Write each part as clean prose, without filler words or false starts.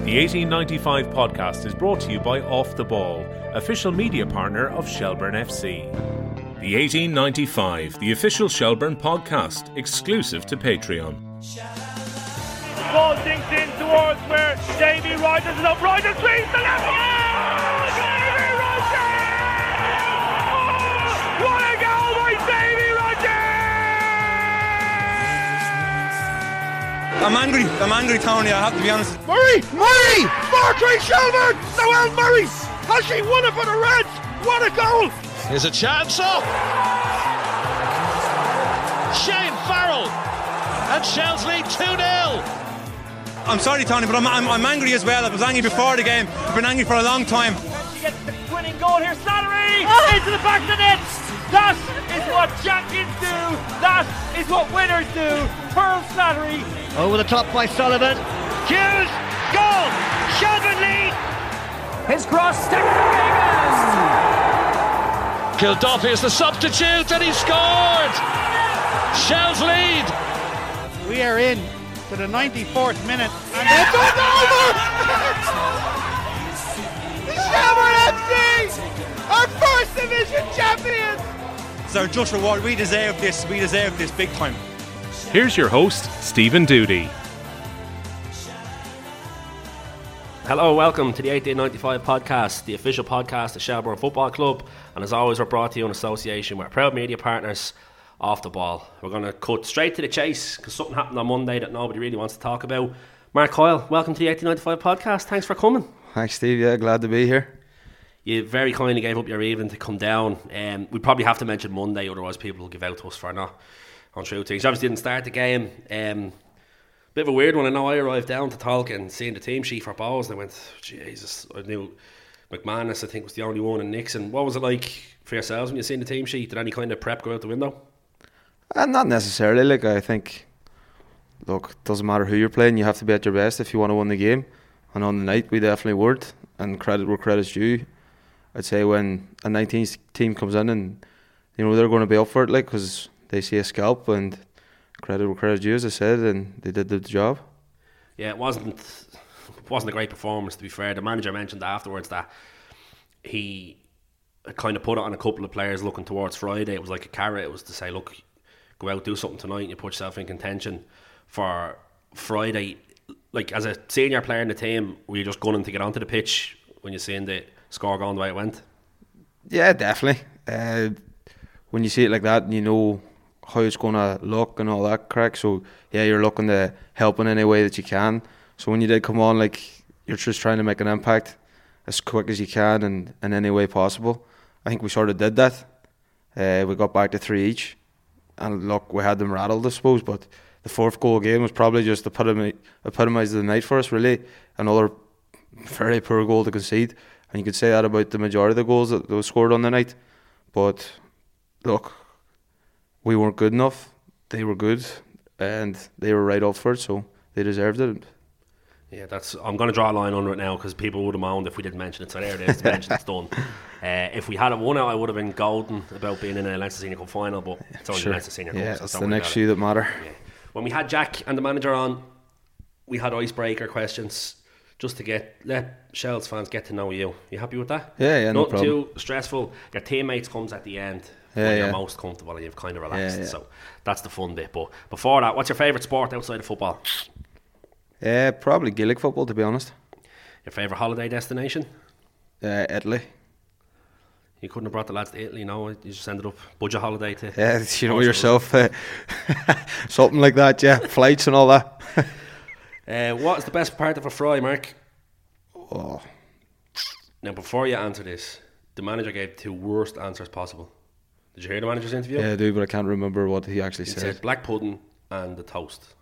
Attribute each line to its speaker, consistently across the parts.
Speaker 1: The 1895 podcast is brought to you by Off the Ball, official media partner of Shelbourne FC. The 1895, the official Shelbourne podcast, exclusive to Patreon.
Speaker 2: Ball sinks in towards where Davy Rogers is up. Rogers swings the left. Oh, Davy Rogers! Oh, what a goal by Davy Rogers!
Speaker 3: I'm angry, Tony, I have to be honest.
Speaker 2: Murray! 4-3 Shelbourne! Noel Murray! Has she won it for the Reds? What a goal!
Speaker 4: Here's a chance up! Shane Farrell! And Shells lead 2-0!
Speaker 3: I'm sorry, Tony, but I'm angry as well. I was angry before the game. I've been angry for a long time.
Speaker 2: She gets the winning goal here. Slattery into the back of the net. That is what champions do. That is what winners do. Pearl Slattery.
Speaker 5: Over the top by Sullivan. Hughes, goal. Shelbourne lead.
Speaker 2: His cross, Stephen Reagan.
Speaker 4: Kilduffy is the substitute and he scored! Shells lead!
Speaker 6: We are in to the 94th minute and it's over! Shelbourne FC are first division champions!
Speaker 3: It's our just reward. We deserve this big time.
Speaker 1: Here's your host, Stephen Doody.
Speaker 7: Hello, welcome to the 1895 podcast, the official podcast of Shelbourne Football Club, and as always we're brought to you in association with our proud media partners, Off the Ball. We're going to cut straight to the chase because something happened on Monday that nobody really wants to talk about. Mark Coyle, welcome to the 1895 podcast. Thanks for coming.
Speaker 8: Thanks, Steve. Yeah, glad to be here.
Speaker 7: You very kindly gave up your evening to come down. We probably have to mention Monday, otherwise people will give out to us for not on true things. You obviously didn't start the game. Bit of a weird one. I know I arrived down to Talk and seeing the team sheet for Bowes and I went, Jesus, I knew McManus I think was the only one and Nixon. What was it like for yourselves when you seen the team sheet? Did any kind of prep go out the window?
Speaker 8: Not necessarily. I think, look, it doesn't matter who you're playing, you have to be at your best if you want to win the game. And on the night we definitely weren't, and credit where credit's due. I'd say when a 19th team comes in and they're going to be up for it, because they see a scalp, and credit where credit's due, as I said, and they did the job.
Speaker 7: Yeah, it wasn't a great performance, to be fair. The manager mentioned afterwards that he kind of put it on a couple of players looking towards Friday. It was like a carrot. It was to say, look, go out, do something tonight, and you put yourself in contention for Friday. Like, as a senior player in the team, were you just gunning to get onto the pitch when you seen the score going the way it went?
Speaker 8: Yeah, definitely. When you see it like that, and you know how it's going to look and all that crack, so yeah, you're looking to help in any way that you can. So when you did come on, you're just trying to make an impact as quick as you can and in any way possible. I think we sort of did that. We got back to 3 each, and look, we had them rattled, I suppose, but the fourth goal game was probably just epitomised the night for us, really. Another very poor goal to concede, and you could say that about the majority of the goals that were scored on the night. But look, we weren't good enough. They were good, and they were right up for it, so they deserved it.
Speaker 7: Yeah, I'm going to draw a line under it now because people would have moaned if we didn't mention it. So there it is, it's done. If we had it won out, I would have been golden about being in a Leinster Senior Cup final, but it's only Leinster Senior Cup.
Speaker 8: Yeah,
Speaker 7: so
Speaker 8: it's the next few that matter.
Speaker 7: Yeah. When we had Jack and the manager on, we had icebreaker questions just to let Shells fans get to know you. You happy with that?
Speaker 8: Yeah, no problem.
Speaker 7: Not too stressful. Your teammates comes at the end when you're most comfortable and you've kind of relaxed.
Speaker 8: Yeah.
Speaker 7: So that's the fun bit. But before that, what's your favourite sport outside of football?
Speaker 8: Probably Gaelic football, to be honest.
Speaker 7: Your favourite holiday destination?
Speaker 8: Italy.
Speaker 7: You couldn't have brought the lads to Italy, no? You just ended up budget holiday to...
Speaker 8: Yeah, you know yourself. Something like that, yeah. Flights and all that.
Speaker 7: What is the best part of a fry, Mark?
Speaker 8: Oh.
Speaker 7: Now, before you answer this, the manager gave 2 worst answers possible. Did you hear the manager's interview?
Speaker 8: Yeah, I do, but I can't remember what he actually
Speaker 7: He
Speaker 8: said.
Speaker 7: said black pudding and the toast.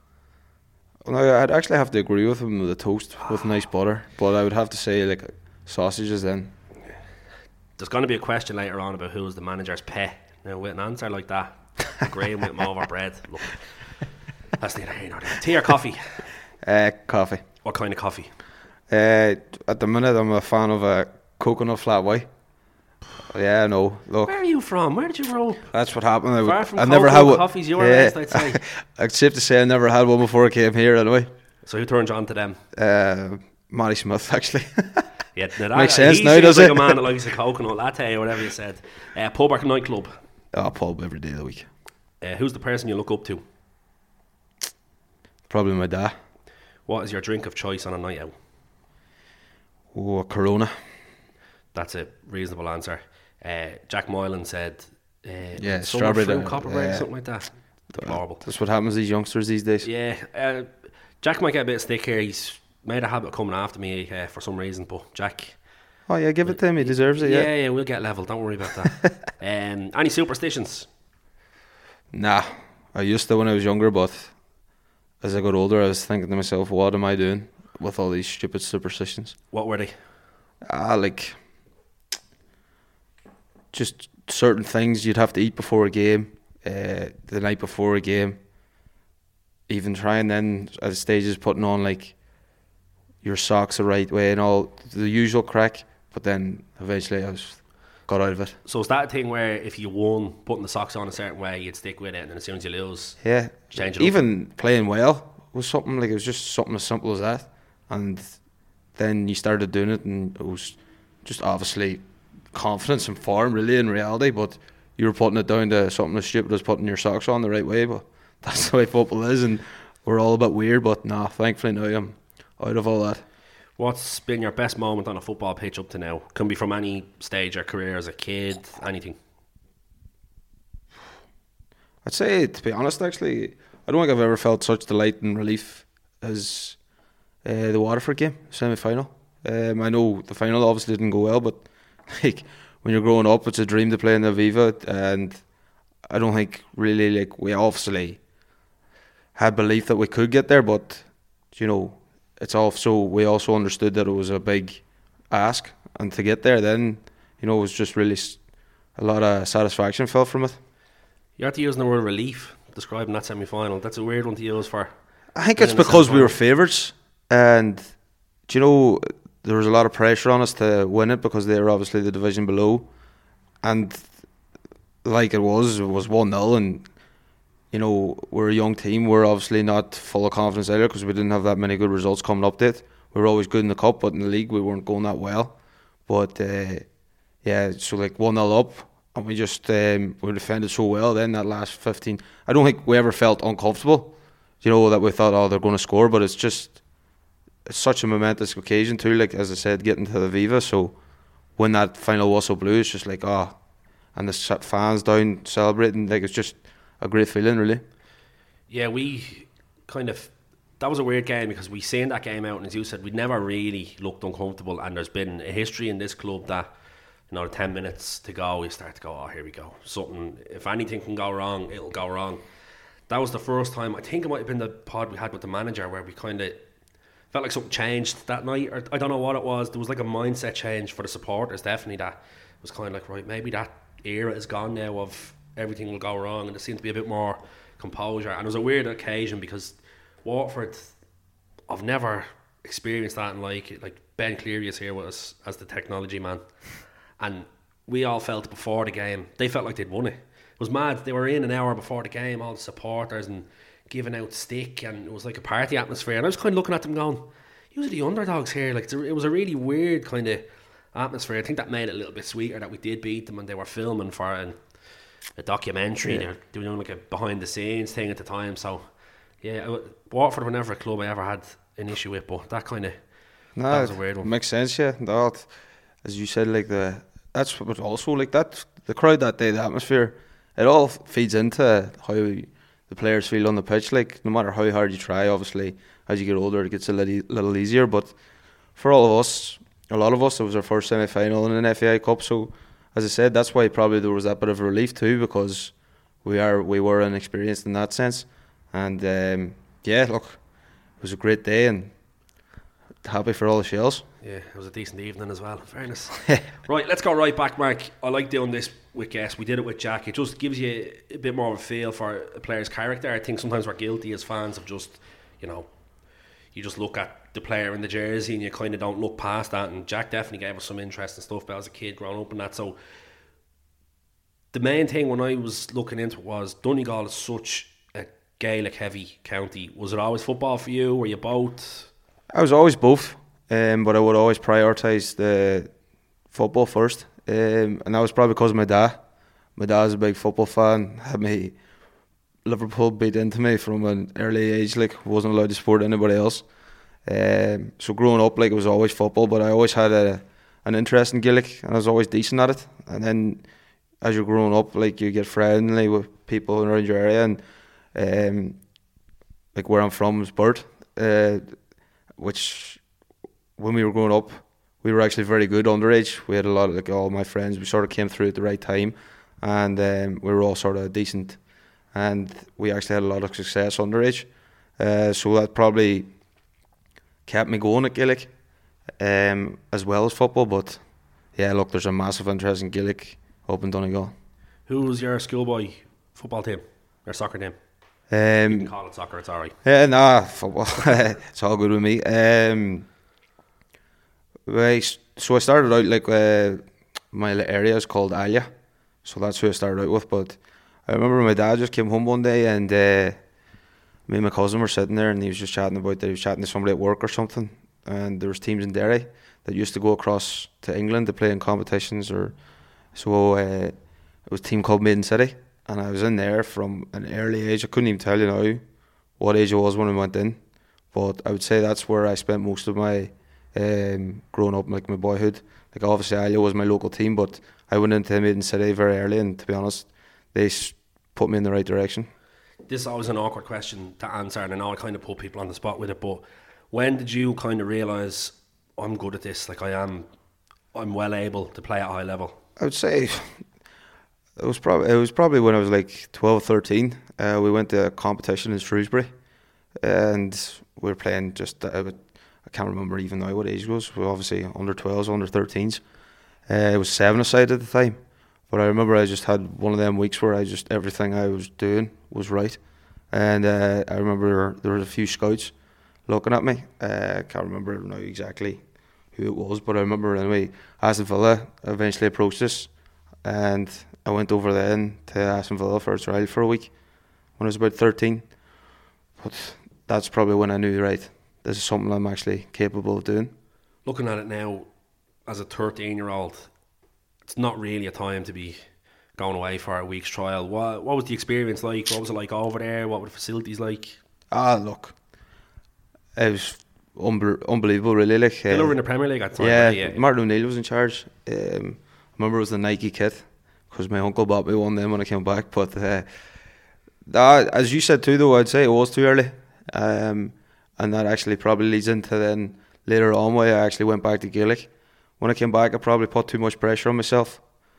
Speaker 8: Well, I'd actually have to agree with him with the toast with nice butter, but I would have to say sausages then.
Speaker 7: There's going to be a question later on about who's the manager's pet. Now, with an answer like that, agreeing with him over bread, look, that's neither here nor there. Tea or coffee?
Speaker 8: Coffee.
Speaker 7: What kind of coffee?
Speaker 8: At the minute, I'm a fan of a coconut flat white. Yeah, no. Look,
Speaker 7: where are you from? Where did you grow up?
Speaker 8: That's what happened.
Speaker 7: Far from
Speaker 8: I never had one.
Speaker 7: Coffees, you were raised, I'd say.
Speaker 8: It's safe to say I never had one before I came here anyway.
Speaker 7: So who turned you on to them?
Speaker 8: Matty Smith, actually.
Speaker 7: Yeah, that
Speaker 8: makes sense
Speaker 7: he
Speaker 8: now,
Speaker 7: seems
Speaker 8: does
Speaker 7: like
Speaker 8: it?
Speaker 7: a man that likes a coconut latte or whatever you said. Pub or nightclub?
Speaker 8: Pub every day of the week.
Speaker 7: Who's the person you look up to?
Speaker 8: Probably my dad.
Speaker 7: What is your drink of choice on a night out?
Speaker 8: Oh, a Corona.
Speaker 7: That's a reasonable answer. Jack Moylan said,
Speaker 8: strawberry
Speaker 7: summer fruit
Speaker 8: down,
Speaker 7: copper break, something like that. Deplorable.
Speaker 8: That's what happens to these youngsters these days.
Speaker 7: Yeah, Jack might get a bit of stick here. He's made a habit of coming after me for some reason, but Jack...
Speaker 8: Oh yeah, give it to him. He deserves it.
Speaker 7: Yeah, we'll get level. Don't worry about that. Any superstitions?
Speaker 8: Nah, I used to when I was younger, but as I got older, I was thinking to myself, what am I doing with all these stupid superstitions?
Speaker 7: What were they?
Speaker 8: Like just certain things you'd have to eat before a game, the night before a game. Even trying then at stages putting on like your socks the right way and all the usual crack. But then eventually I got out of it.
Speaker 7: So is that a thing where if you won putting the socks on a certain way, you'd stick with it, and then as soon as you lose,
Speaker 8: yeah,
Speaker 7: change it
Speaker 8: even up? Playing well was something like, it was just something as simple as that. And then you started doing it, and it was just obviously confidence and form really in reality, but you were putting it down to something as stupid as putting your socks on the right way. But that's the way football is, and we're all a bit weird. But nah, thankfully now I'm out of all that.
Speaker 7: What's been your best moment on a football pitch up to now? Can be from any stage or career, as a kid, anything.
Speaker 8: I'd say, to be honest, actually, I don't think I've ever felt such delight and relief as the Waterford game, semi-final. I know the final obviously didn't go well, but like when you're growing up, it's a dream to play in the Aviva, and I don't think really, like, we obviously had belief that we could get there, but you know, it's also, we also understood that it was a big ask, and to get there then, you know, it was just really a lot of satisfaction felt from it.
Speaker 7: You have to use the word relief describing that semi-final. That's a weird one to use for...
Speaker 8: I think it's because we were favourites, and do you know, there was a lot of pressure on us to win it because they were obviously the division below, and like it was 1-0, and you know, we're a young team. We're obviously not full of confidence either because we didn't have that many good results coming up to it. We were always good in the cup, but in the league we weren't going that well. But yeah, so like 1-0 up, and we just we defended so well then that last 15. I don't think we ever felt uncomfortable, you know, that we thought, oh, they're going to score, but it's such a momentous occasion too, like as I said, getting to the Viva. So when that final whistle blew, it's just like, oh, and the fans down celebrating, like it's just a great feeling, really. Yeah,
Speaker 7: we kind of... That was a weird game because we seen that game out, and as you said, we never really looked uncomfortable, and there's been a history in this club that, you know, 10 minutes to go, we start to go, oh, here we go. Something, if anything can go wrong, it'll go wrong. That was the first time, I think it might have been the pod we had with the manager, where we kind of felt like something changed that night, or I don't know what it was. There was like a mindset change for the supporters, definitely, that was kind of like, right, maybe that era is gone now of everything will go wrong, and there seemed to be a bit more composure. And it was a weird occasion because Waterford, I've never experienced that, and like Ben Cleary is here with us as the technology man, and we all felt before the game they felt like they'd won it. It was mad. They were in an hour before the game, all the supporters, and giving out stick, and it was like a party atmosphere, and I was kind of looking at them going, you are the underdogs here. Like, it was a really weird kind of atmosphere. I think that made it a little bit sweeter that we did beat them, and they were filming for a documentary. They were doing like a behind the scenes thing at the time. So yeah, Waterford were never a club I ever had an issue with, but that kind of that was a weird one.
Speaker 8: Makes sense, yeah. That, as you said, like that's what also like that, the crowd that day, the atmosphere, it all feeds into how the players feel on the pitch. Like, no matter how hard you try, obviously as you get older it gets a little easier, but for all of us, a lot of us, it was our first semi-final in an FAI Cup, so as I said, that's why probably there was that bit of relief too, because we were inexperienced in that sense. And yeah, look, it was a great day, and happy for all the Shells.
Speaker 7: Yeah, it was a decent evening as well, in fairness. Right, let's go right back, Mark. I like doing this with guests. We did it with Jack. It just gives you a bit more of a feel for a player's character. I think sometimes we're guilty as fans of just, you know, you just look at the player in the jersey and you kind of don't look past that, and Jack definitely gave us some interesting stuff about as a kid growing up and that. So the main thing when I was looking into it was Donegal is such a Gaelic heavy county. Was it always football for you? Were you both?
Speaker 8: I was always both. but I would always prioritise the football first, and that was probably because of my dad. My dad's a big football fan, had me Liverpool beat into me from an early age, like wasn't allowed to support anybody else. So growing up, like, it was always football, but I always had an interest in Gaelic, and I was always decent at it. And then as you're growing up, like, you get friendly with people around your area, and like where I'm from is Burt, which when we were growing up, we were actually very good underage. We had a lot of, like, all my friends, we sort of came through at the right time, and we were all sort of decent, and we actually had a lot of success underage. So that probably kept me going at Gaelic, as well as football. But yeah, look, there's a massive interest in Gaelic up in Donegal.
Speaker 7: Who was your schoolboy football team, or soccer team? You can call it soccer, it's alright.
Speaker 8: Yeah, nah, football. It's all good with me. So I started out, like, my area is called Alia, so that's who I started out with. But I remember my dad just came home one day, and me and my cousin were sitting there, and he was just chatting about that he was chatting to somebody at work or something, and there was teams in Derry that used to go across to England to play in competitions, or so it was a team called Maiden City, and I was in there from an early age. I couldn't even tell you now what age I was when I went in, but I would say that's where I spent most of my growing up, like my boyhood. Like, obviously Alia was my local team, but I went into Maiden City very early, and to be honest, they put me in the right direction. This
Speaker 7: is always an awkward question to answer, and I know I kind of put people on the spot with it, but when did you kind of realise, I'm good at this, like I'm well able to play at a high level?
Speaker 8: I would say it was probably when I was like 12, 13. We went to a competition in Shrewsbury, and we were playing just, I can't remember even now what age it was. We were obviously under 12s, under 13s. It was 7-a-side at the time. But I remember I just had one of them weeks where everything I was doing was right. And I remember there was a few scouts looking at me. I can't remember now exactly who it was, but I remember anyway, Aston Villa eventually approached us, and I went over then to Aston Villa for a trial for a week when I was about 13. But that's probably when I knew, right, this is something I'm actually capable of doing.
Speaker 7: Looking at it now, as a 13-year-old, it's not really a time to be going away for a week's trial. What was the experience like? What was it like over there? What were the facilities like?
Speaker 8: Look, it was unbelievable, really. Like,
Speaker 7: still over in the Premier League at the time.
Speaker 8: Yeah, Martin O'Neill was in charge. I remember it was the Nike kit, because my uncle bought me one then when I came back. But as you said too, though, I'd say it was too early. And that actually probably leads into then later on why I actually went back to Gaelic. When I came back, I probably put too much pressure on myself.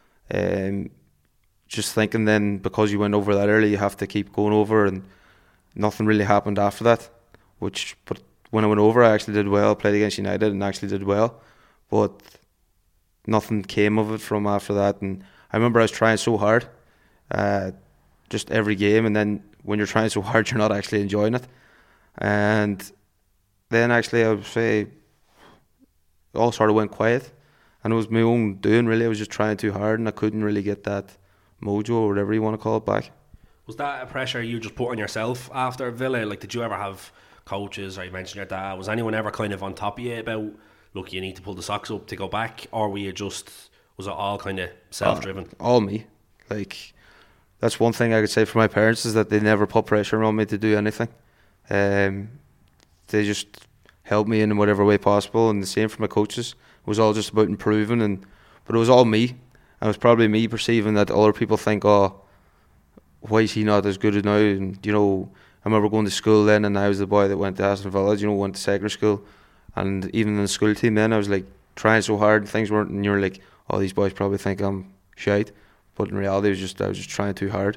Speaker 8: Just thinking then, because you went over that early, you have to keep going over, and nothing really happened after that. But when I went over, I actually did well. Played against United and actually did well, but nothing came of it from after that. And I remember I was trying so hard, just every game, and then when you're trying so hard, you're not actually enjoying it. And then actually, I would say, it all sort of went quiet, and it was my own doing, really. I was just trying too hard, and I couldn't really get that mojo, or whatever you want to call it, back.
Speaker 7: Was that a pressure you just put on yourself after Villa? Like, did you ever have coaches, or you mentioned your dad, was anyone ever kind of on top of you about, look, you need to pull the socks up to go back, or was it all kind of self-driven?
Speaker 8: All me. Like, that's one thing I could say for my parents, is that they never put pressure on me to do anything. They just helped me in whatever way possible, and the same for my coaches. It was all just about improving, but it was all me. And it was probably me perceiving that other people think, oh, why is he not as good as now? And, I remember going to school then, and I was the boy that went to Aston Villa, went to secondary school, and even in the school team then, I was like trying so hard, and things weren't, and you're like, oh, these boys probably think I'm shite, but in reality, I was just trying too hard.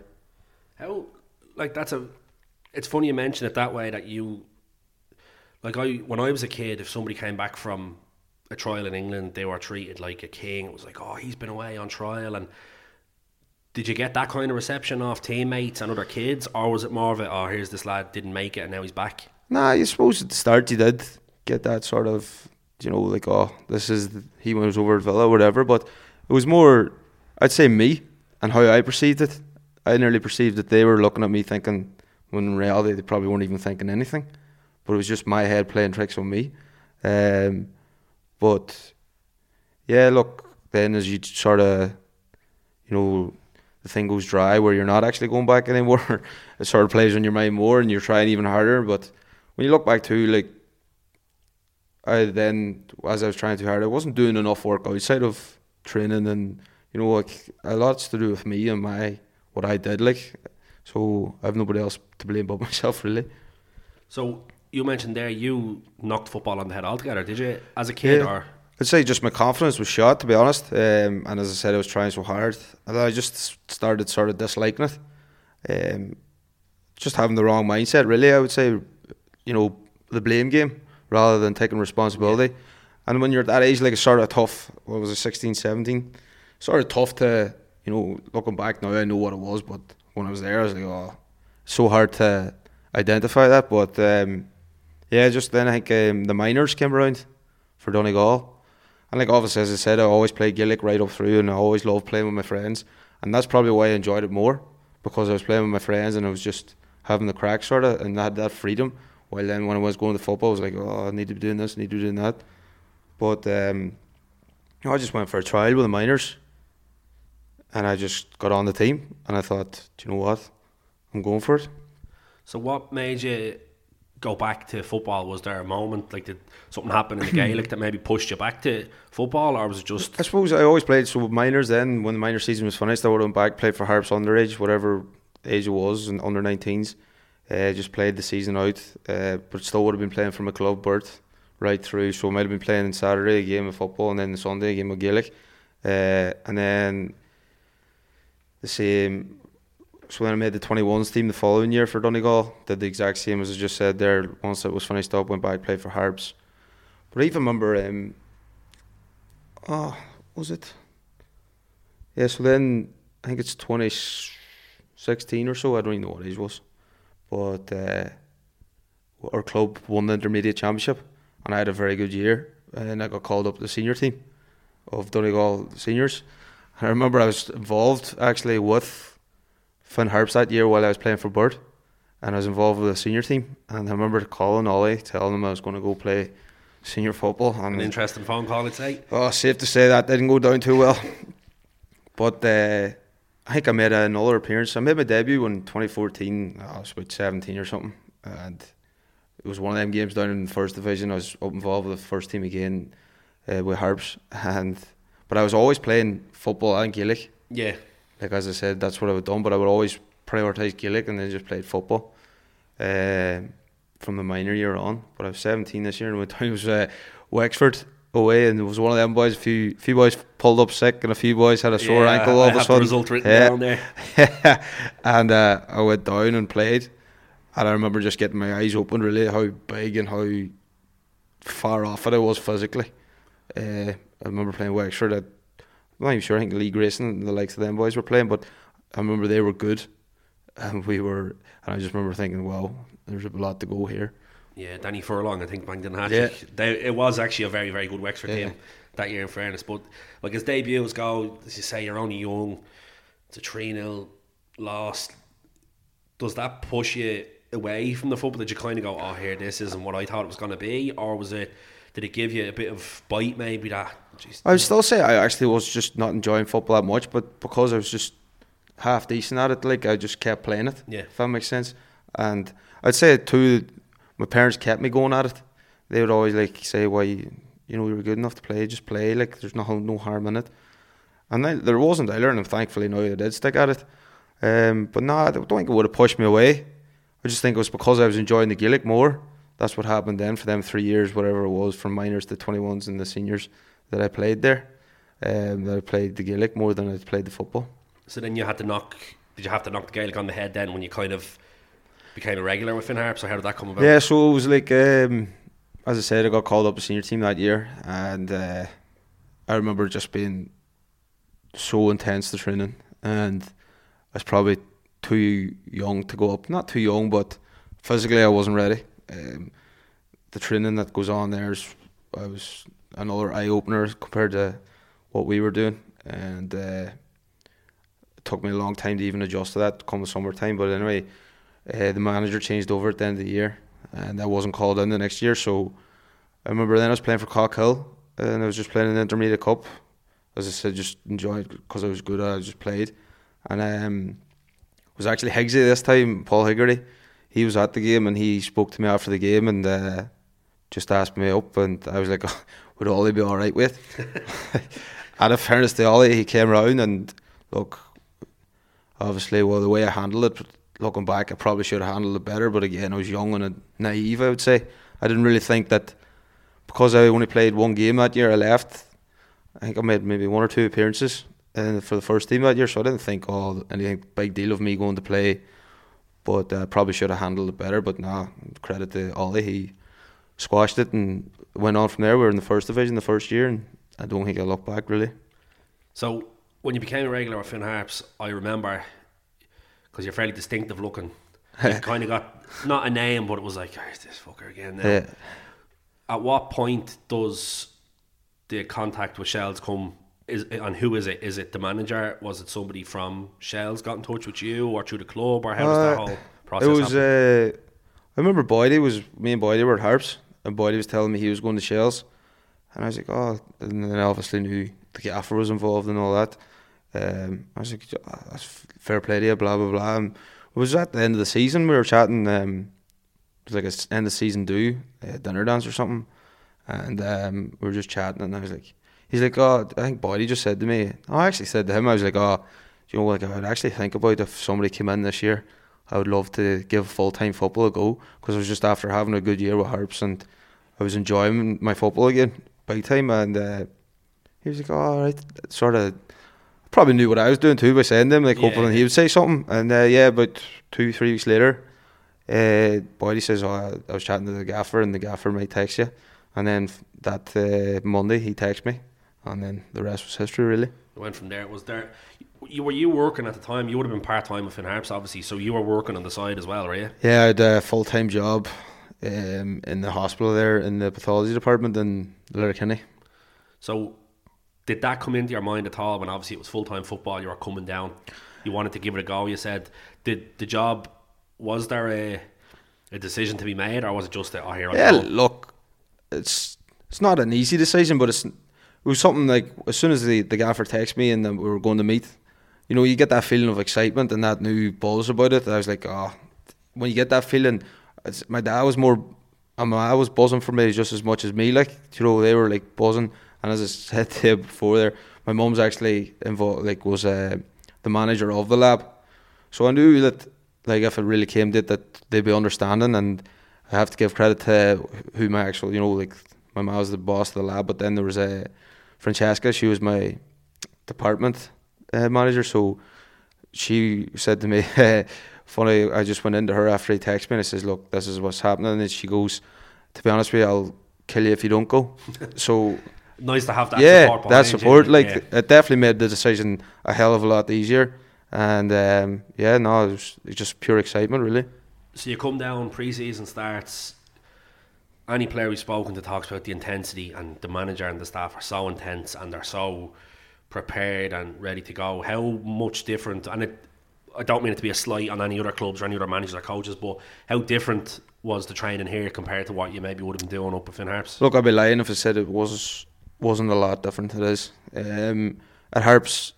Speaker 7: It's funny you mention it that way, that you, when I was a kid, if somebody came back from a trial in England, they were treated like a king. It was like, oh, he's been away on trial. And did you get that kind of reception off teammates and other kids, or was it more of it, oh, here's this lad, didn't make it and now he's back?
Speaker 8: Nah, I suppose at the start you did get that sort of, like, oh, he was over at Villa, whatever. But it was more, I'd say, me and how I perceived it. I nearly perceived that they were looking at me thinking, when in reality they probably weren't even thinking anything. But it was just my head playing tricks on me. But yeah, look, then as you sort of, the thing goes dry where you're not actually going back anymore, it sort of plays on your mind more and you're trying even harder. But when you look back to, like, as I was trying too hard, I wasn't doing enough work outside of training, and like, a lot's to do with me and what I did, like. So I have nobody else to blame but myself, really.
Speaker 7: So you mentioned there you knocked football on the head altogether, did you, as a kid?
Speaker 8: Yeah.
Speaker 7: Or
Speaker 8: I'd say just my confidence was shot, to be honest. And as I said, I was trying so hard, and I just started sort of disliking it. Just having the wrong mindset, really. I would say, the blame game rather than taking responsibility. Yeah. And when you're at that age, like, it's sort of tough. What was it, 16, 17? Sort of tough to, looking back now, I know what it was, but when I was there, I was like, oh, it's so hard to identify that. But just then I think the minors came around for Donegal. And like, obviously, as I said, I always played Gaelic right up through, and I always loved playing with my friends. And that's probably why I enjoyed it more, because I was playing with my friends and I was just having the crack sort of, and I had that freedom. While then when I was going to football, I was like, oh, I need to be doing this, I need to be doing that. But I just went for a trial with the minors, and I just got on the team, and I thought, do you know what, I'm going for it.
Speaker 7: So what made you go back to football? Was there a moment, like, did something happen in the Gaelic that maybe pushed you back to football, or was it just...
Speaker 8: I suppose I always played, so with minors then, when the minor season was finished, I would have went back, played for Harps underage, whatever age it was, and under 19s. Just played the season out, but still would have been playing for my club, Burt, right through. So I might have been playing on Saturday a game of football, and then the Sunday a game of Gaelic. And then the same, so when I made the 21s team the following year for Donegal, did the exact same as I just said there. Once it was finished up, went back, played for Harps. But I even remember, was it? Yeah, so then I think it's 2016 or so, I don't even know what age it was. But our club won the intermediate championship, and I had a very good year, and I got called up to the senior team of Donegal seniors. And I remember I was involved actually with Finn Harps that year while I was playing for Burt, and I was involved with the senior team. And I remember calling Ollie, telling him I was going to go play senior football. And
Speaker 7: an interesting phone call, I'd say.
Speaker 8: Oh, safe to say that didn't go down too well. But I think I made another appearance. I made my debut in 2014. I was about 17 or something, and it was one of them games down in the first division. I was up involved with the first team again with Harps, but I was always playing football and Gaelic.
Speaker 7: Yeah,
Speaker 8: like as I said, that's what I would done. But I would always prioritise Gaelic and then just played football from the minor year on. But I was 17 this year, and went down. It was Wexford away, and it was one of them boys. A few boys pulled up sick, and a few boys had a sore ankle all of a sudden.
Speaker 7: The result written down there.
Speaker 8: And I went down and played, and I remember just getting my eyes open, really, how big and how far off it I was physically. I remember playing Wexford. I'm not even sure. I think Lee Grayson and the likes of them boys were playing, but I remember they were good, and I just remember thinking, wow, there's a lot to go here.
Speaker 7: Yeah, Danny Furlong, I think, banged in a hat-trick. It was actually a very, very good Wexford team that year, in fairness. But like, as debuts go, as you say, you're only young. It's a 3-0 loss. Does that push you away from the football? Did you kind of go, oh, here, this isn't what I thought it was going to be? Or did it give you a bit of bite, maybe? I
Speaker 8: would still say I actually was just not enjoying football that much, but because I was just half decent at it, like, I just kept playing it, if that makes sense. And I'd say too, my parents kept me going at it. They would always say, why, you were good enough to play, just play, like, there's no harm in it. And then there wasn't. I learned, and thankfully now I did stick at it. But no, I don't think it would have pushed me away. I just think it was because I was enjoying the Gaelic more. That's what happened then for them 3 years, whatever it was, from minors to 21s and the seniors that I played there. That I played the Gaelic more than I played the football.
Speaker 7: So then did you have to knock the Gaelic on the head then when you kind of became a regular with Finn Harps, or how did that come about?
Speaker 8: Yeah, so it was like, as I said, I got called up to senior team that year, and I remember just being so intense, the training, and I was probably too young to go up. Not too young, but physically I wasn't ready. The training that goes on there was another eye-opener compared to what we were doing, and it took me a long time to even adjust to that come the summertime. But anyway, the manager changed over at the end of the year, and I wasn't called in the next year. So I remember then I was playing for Cockhill, and I was just playing in the Intermediate Cup. As I said, just enjoyed because I was good at it. I just played, and it was actually Higgsy this time, Paul Higgery. He was at the game and he spoke to me after the game and just asked me up, and I was like, oh, would Ollie be alright with? And in fairness to Ollie, he came round and look, obviously, well, the way I handled it, looking back, I probably should have handled it better, but again, I was young and naive, I would say. I didn't really think that because I only played one game that year, I left. I think I made maybe 1 or 2 appearances for the first team that year, so I didn't think anything big deal of me going to play, but probably should have handled it better. But nah, credit to Ollie, he squashed it and went on from there. We were in the first division the first year, and I don't think I look back really.
Speaker 7: So when you became a regular with Finn Harps, I remember, because you're fairly distinctive looking, you kind of got not a name, but it was like, there's this fucker again now.
Speaker 8: Yeah.
Speaker 7: At what point does the contact with Shells come? And who is it? Is it the manager? Was it somebody from Shells got in touch with you, or through the club, or how does that whole process
Speaker 8: It was.
Speaker 7: happen?
Speaker 8: I remember me and Boydie were at Harps, and Boydie was telling me he was going to Shells, and I was like, oh, and then I obviously knew the gaffer was involved and all that. I was like, oh, that's fair play to you, blah blah blah. And it was at the end of the season. We were chatting. It was like a end of season dinner dance or something, and we were just chatting, and I was like, he's like, oh, I think Boydie just said to me. I actually said to him, I was like, oh, you know, like I would actually think about if somebody came in this year, I would love to give full-time football a go, because I was just after having a good year with Harps and I was enjoying my football again big time. And he was like, oh, all right, sort of probably knew what I was doing too by saying to him, like hoping he would say something. And about 2-3 weeks later, Boydie says, oh, I was chatting to the gaffer and the gaffer might text you. And then that Monday he texted me, and then the rest was history really.
Speaker 7: It went from there. Were you working at the time? You would have been part-time with Finn Harps obviously, so you were working on the side as well, were you?
Speaker 8: Yeah, I had a full-time job in the hospital there in the pathology department in Letterkenny.
Speaker 7: So did that come into your mind at all when obviously it was full-time football, you were coming down, you wanted to give it a go, you said? Did the job, was there a decision to be made, or was it just that,
Speaker 8: look, it's not an easy decision, but it was something like, as soon as the gaffer texted me and then we were going to meet, you know, you get that feeling of excitement and that new buzz about it. I was like, when you get that feeling, my dad was I was buzzing for me just as much as me, like, you know, they were like buzzing. And as I said to you before there, my mum's actually involved, like, was the manager of the lab, so I knew that, like, if it really came to it, that they'd be understanding. And I have to give credit to who my actual, you know, like, my mum was the boss of the lab, but then there was Francesca, she was my department manager, so she said to me, funny, I just went into her after he texted me and I says, look, this is what's happening, and she goes, to be honest with you, I'll kill you if you don't go. So
Speaker 7: nice to have that support behind
Speaker 8: that support,
Speaker 7: you.
Speaker 8: like, it definitely made the decision a hell of a lot easier. And it was just pure excitement really.
Speaker 7: So you come down, pre-season starts, any player we've spoken to talks about the intensity, and the manager and the staff are so intense and they're so prepared and ready to go. How much different, and I don't mean it to be a slight on any other clubs or any other managers or coaches, but how different was the training here compared to what you maybe would have been doing up at Finn Harps?
Speaker 8: Look, I'd be lying if I said it wasn't a lot different. It is. At Harps,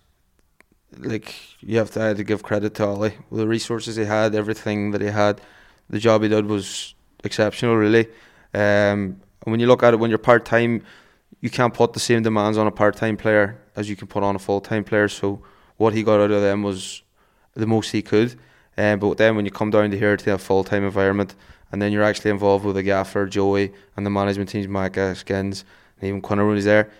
Speaker 8: like, I had to give credit to Ollie. The resources he had, everything that he had, the job he did was exceptional really. And when you look at it, when you're part-time, you can't put the same demands on a part-time player as you can put on a full-time player, so what he got out of them was the most he could. But then when you come down to here to a full-time environment, and then you're actually involved with the gaffer, Joey, and the management teams, Micah, Skins, and even Connor when he's there,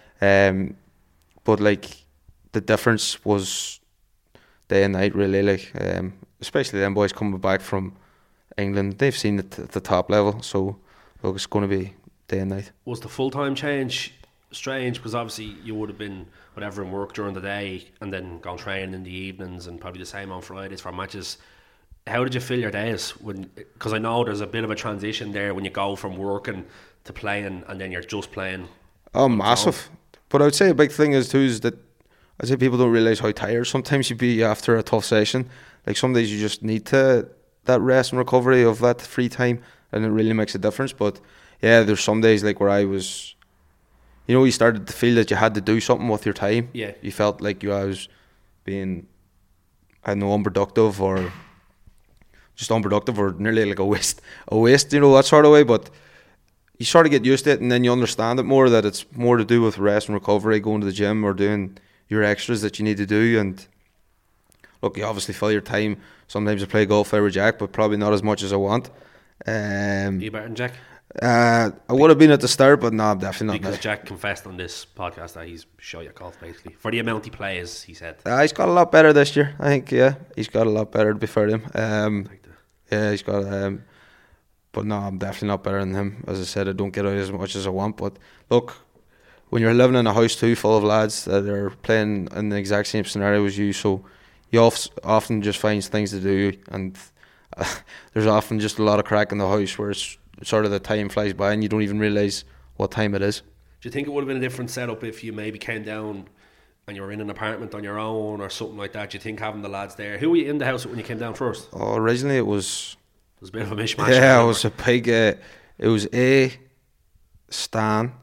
Speaker 8: but like, the difference was day and night really, like, especially them boys coming back from England, they've seen it at the top level, so look, it's going to be day and night.
Speaker 7: Was the full-time change strange? Because obviously you would have been whatever in work during the day and then gone training in the evenings, and probably the same on Fridays for matches. How did you fill your days? Because I know there's a bit of a transition there when you go from working to playing and then you're just playing.
Speaker 8: Oh, massive. But I would say a big thing is that I'd say people don't realise how tired sometimes you be after a tough session. Like, some days you just need that rest and recovery of that free time, and it really makes a difference. But yeah, there's some days like where I was, you started to feel that you had to do something with your time.
Speaker 7: Yeah.
Speaker 8: You felt like you was being, I don't know, unproductive or just unproductive or nearly like a waste, that sort of way. But you sort of get used to it, and then you understand it more, that it's more to do with rest and recovery, going to the gym or doing your extras that you need to do. And look, you obviously fill your time. Sometimes I play golf with Jack, but probably not as much as I want.
Speaker 7: Are you better than Jack?
Speaker 8: I would have been at the start, but no, I'm definitely not.
Speaker 7: Because Jack confessed on this podcast that he's shy at golf, basically. For the amount he plays, he said.
Speaker 8: He's got a lot better this year, I think. Yeah, he's got a lot better, to be fair to him. Yeah, he's got. But no, I'm definitely not better than him. As I said, I don't get out as much as I want. But look, when you're living in a house too full of lads that are playing in the exact same scenario as you, so you often just find things to do, and there's often just a lot of crack in the house where it's sort of the time flies by and you don't even realise what time it is.
Speaker 7: Do you think it would have been a different setup if you maybe came down and you were in an apartment on your own or something like that? Do you think having the lads there? Who were you in the house with when you came down first?
Speaker 8: Oh, originally it was
Speaker 7: a bit of a mishmash.
Speaker 8: Yeah, it was a big. It was Stan,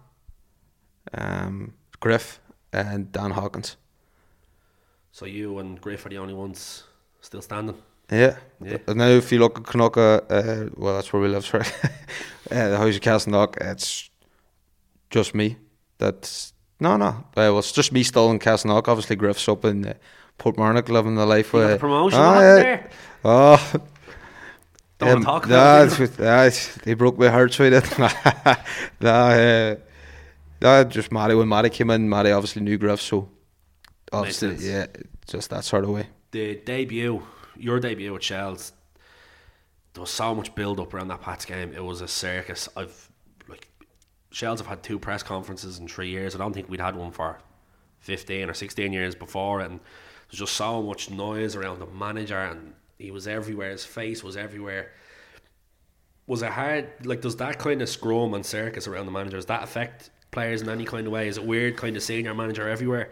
Speaker 8: Griff, and Dan Hawkins. So
Speaker 7: you and Griff are the only ones still standing?
Speaker 8: Yeah. And now if you look at Canucka, well, that's where we live, sorry. The house of Castleknock, it's just me. Well, it's just me still in Castleknock. Obviously, Griff's up in Portmarnock living the life.
Speaker 7: You got the promotion there?
Speaker 8: Oh.
Speaker 7: Don't talk about
Speaker 8: it. They broke my heart with it. Just Matty. When Matty came in, Matty obviously knew Griff, so obviously, yeah, just that sort of way. Your debut at Shells, there was so much build up around that Pats game. It was a circus. Shells have had 2 press conferences in 3 years. I don't think we'd had one for 15 or 16 years before, and there's just so much noise around the manager, and he was everywhere. His face was everywhere. Was it hard? Does that kind of scrum and circus around the manager, does that affect players in any kind of way? Is it weird kind of seeing your manager everywhere?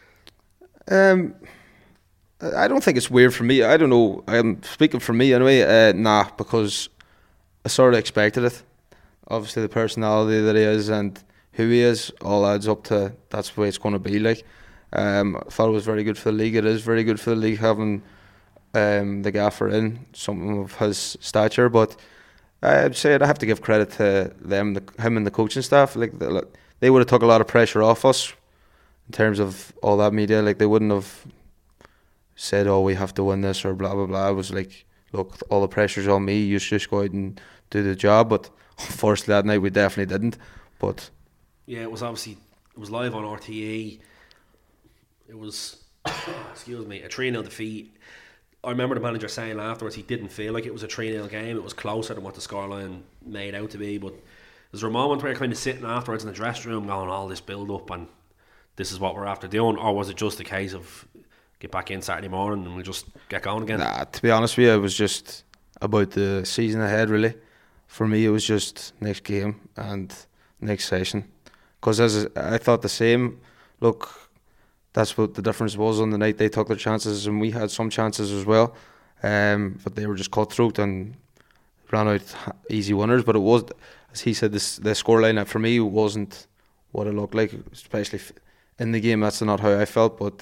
Speaker 8: I don't think it's weird for me. I don't know. I'm speaking for me anyway. Nah, because I sort of expected it. Obviously, the personality that he is and who he is all adds up to that's the way it's going to be. I thought it was very good for the league. It is very good for the league having the gaffer in, something of his stature. But I'd say I'd have to give credit to them, him and the coaching staff. They would have took a lot of pressure off us in terms of all that media. They wouldn't have said, "Oh, we have to win this" or blah blah blah. It was like, look, all the pressure's on me. You just go out and do the job. But unfortunately, that night we definitely didn't. But
Speaker 7: yeah, it was live on RTE. It was a 3-0 defeat. I remember the manager saying afterwards he didn't feel like it was a 3-0 game. It was closer than what the scoreline made out to be. But there's a moment where you're kind of sitting afterwards in the dressing room going, all this build up and this is what we're after doing, or was it just a case of get back in Saturday morning and we'll just get going again?
Speaker 8: Nah, to be honest with you, it was just about the season ahead, really. For me, it was just next game and next session. Because I thought the same. Look, that's what the difference was on the night. They took their chances and we had some chances as well. But they were just cutthroat and ran out easy winners. But it was, as he said, the scoreline for me wasn't what it looked like, especially in the game. That's not how I felt. But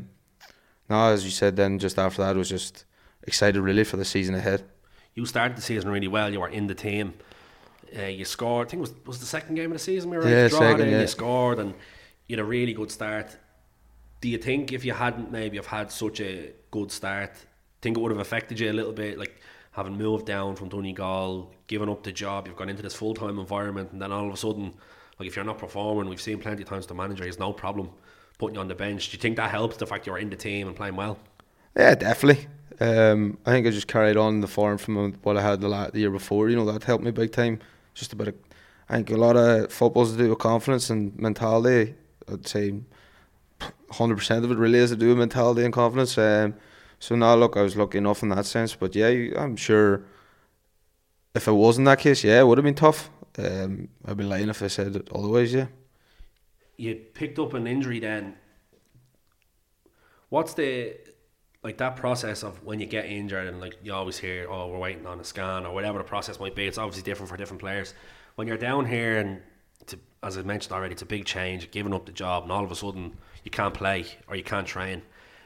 Speaker 8: no, as you said, then just after that, I was just excited really for the season ahead.
Speaker 7: You started the season really well. You were in the team. You scored. I think it was the second game of the season. We were
Speaker 8: yeah,
Speaker 7: second. You scored and you had a really good start. Do you think if you hadn't maybe have had such a good start, think it would have affected you a little bit, like having moved down from Donegal, given up the job, you've gone into this full-time environment, and then all of a sudden, like if you're not performing, we've seen plenty of times the manager has no problem putting you on the bench. Do you think that helps, the fact you were in the team and playing well?
Speaker 8: Yeah, definitely. I think I just carried on the form from what I had the year before. That helped me big time. Just about I think a lot of football's to do with confidence and mentality. I'd say 100% of it really has to do with mentality and confidence. So now, look, I was lucky enough in that sense. But yeah, I'm sure if it wasn't that case, yeah, it would have been tough. I'd be lying if I said it otherwise, yeah.
Speaker 7: You picked up an injury then. What's that process of when you get injured and you always hear, oh, we're waiting on a scan or whatever the process might be. It's obviously different for different players. When you're down here and as I mentioned already, it's a big change, giving up the job, and all of a sudden you can't play or you can't train.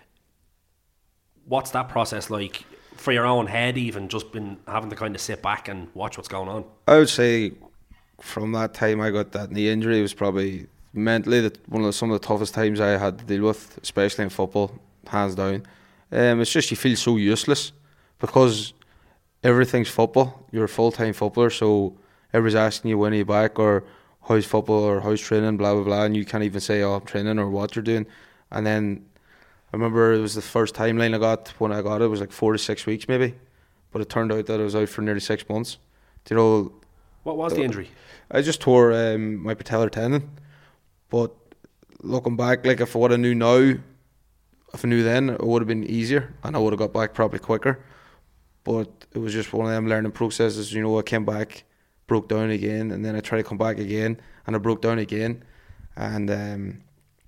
Speaker 7: What's that process like for your own head, even just been having to kind of sit back and watch what's going on?
Speaker 8: I would say from that time I got that knee injury, it was probably mentally some of the toughest times I had to deal with, especially in football, hands down. It's just you feel so useless because everything's football. You're a full-time footballer, so everybody's asking you when are you back, or how's football, or how's training, blah blah blah, and you can't even say I'm training or what you're doing. And then I remember it was the first timeline I got when I got it. It was like 4 to 6 weeks maybe, but it turned out that I was out for nearly 6 months. Do you know
Speaker 7: what was the injury?
Speaker 8: I just tore my patellar tendon. But looking back, like if I would have knew now, if I knew then, it would have been easier and I would have got back probably quicker. But it was just one of them learning processes. You know, I came back, broke down again, and then I tried to come back again, and I broke down again. And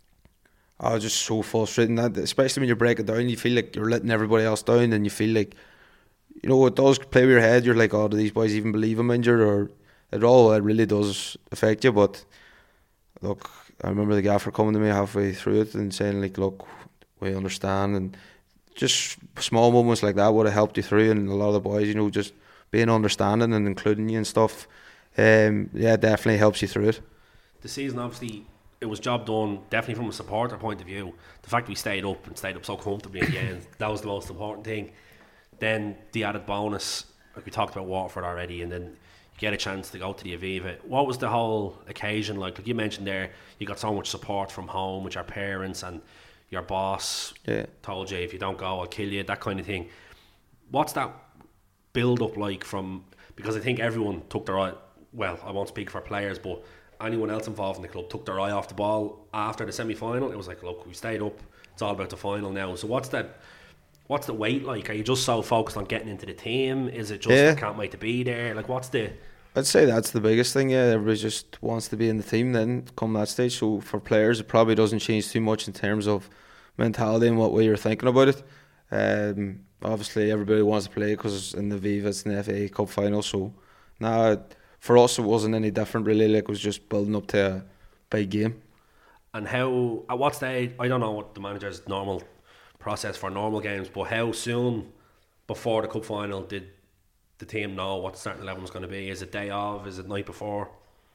Speaker 8: I was just so frustrated. That, especially when you break it down, you feel like you're letting everybody else down, and you feel like, you know, it does play with your head. You're like, oh, do these boys even believe I'm injured? Or it really does affect you. But look, I remember the gaffer coming to me halfway through it and saying, like, look, we understand. And just small moments like that would have helped you through. And a lot of the boys, you know, just being understanding and including you and stuff, definitely helps you through it.
Speaker 7: The season, obviously, it was job done, definitely from a supporter point of view. The fact we stayed up so comfortably at the end, that was the most important thing. Then the added bonus, like we talked about Waterford already, and then you get a chance to go to the Aviva. What was the whole occasion like? Like you mentioned there, you got so much support from home with your parents, and your boss told you, if you don't go, I'll kill you, that kind of thing. What's that build up like from, because I think everyone took their eye, well, I won't speak for players, but anyone else involved in the club took their eye off the ball after the semi-final. It was like, look, we stayed up, it's all about the final now. So what's the weight like? Are you just so focused on getting into the team? Is it just I can't wait to be there? Like, what's the...
Speaker 8: I'd say that's the biggest thing, yeah. Everybody just wants to be in the team then come that stage. So for players, it probably doesn't change too much in terms of mentality and what way you're thinking about it. Obviously, everybody wants to play because in the Aviva it's in the FA Cup final. So now, for us, it wasn't any different really. Like, it was just building up to a big game.
Speaker 7: And how, at what stage, I don't know what the manager's normal process for normal games, but how soon before the cup final did the team know what the starting 11 was going to be? Is it day of? Is it night before?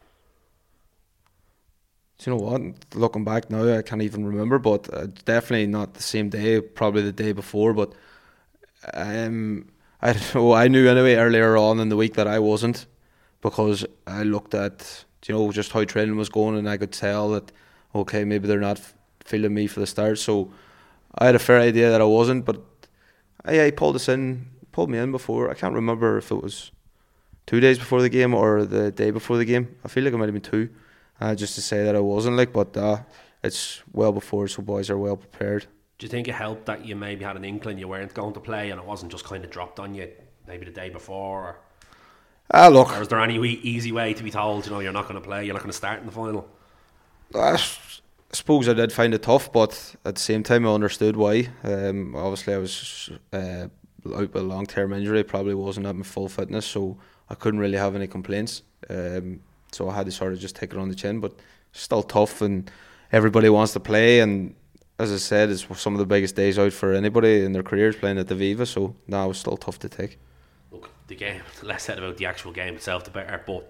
Speaker 8: Do you know what? Looking back now, I can't even remember, but definitely not the same day, probably the day before. But I don't know, I knew anyway earlier on in the week that I wasn't, because I looked at, you know, just how training was going, and I could tell that, okay, maybe they're not feeling me for the start. So I had a fair idea that I wasn't, but he pulled me in before. I can't remember if it was 2 days before the game or the day before the game. I feel like it might have been 2, just to say that I wasn't, like, but it's well before, so boys are well prepared.
Speaker 7: Do you think it helped that you maybe had an inkling you weren't going to play and it wasn't just kind of dropped on you maybe the day before?
Speaker 8: Look,
Speaker 7: or is there any easy way to be told, you know, you're not going to play, you're not going to start in the final?
Speaker 8: I suppose I did find it tough, but at the same time I understood why. Obviously I was out with a long-term injury, probably wasn't at my full fitness, so I couldn't really have any complaints. So I had to sort of just take it on the chin, but still tough, and everybody wants to play, and as I said, it's some of the biggest days out for anybody in their careers playing at the Aviva, so now it's still tough to take.
Speaker 7: Look, the game, less said about the actual game itself, the better, but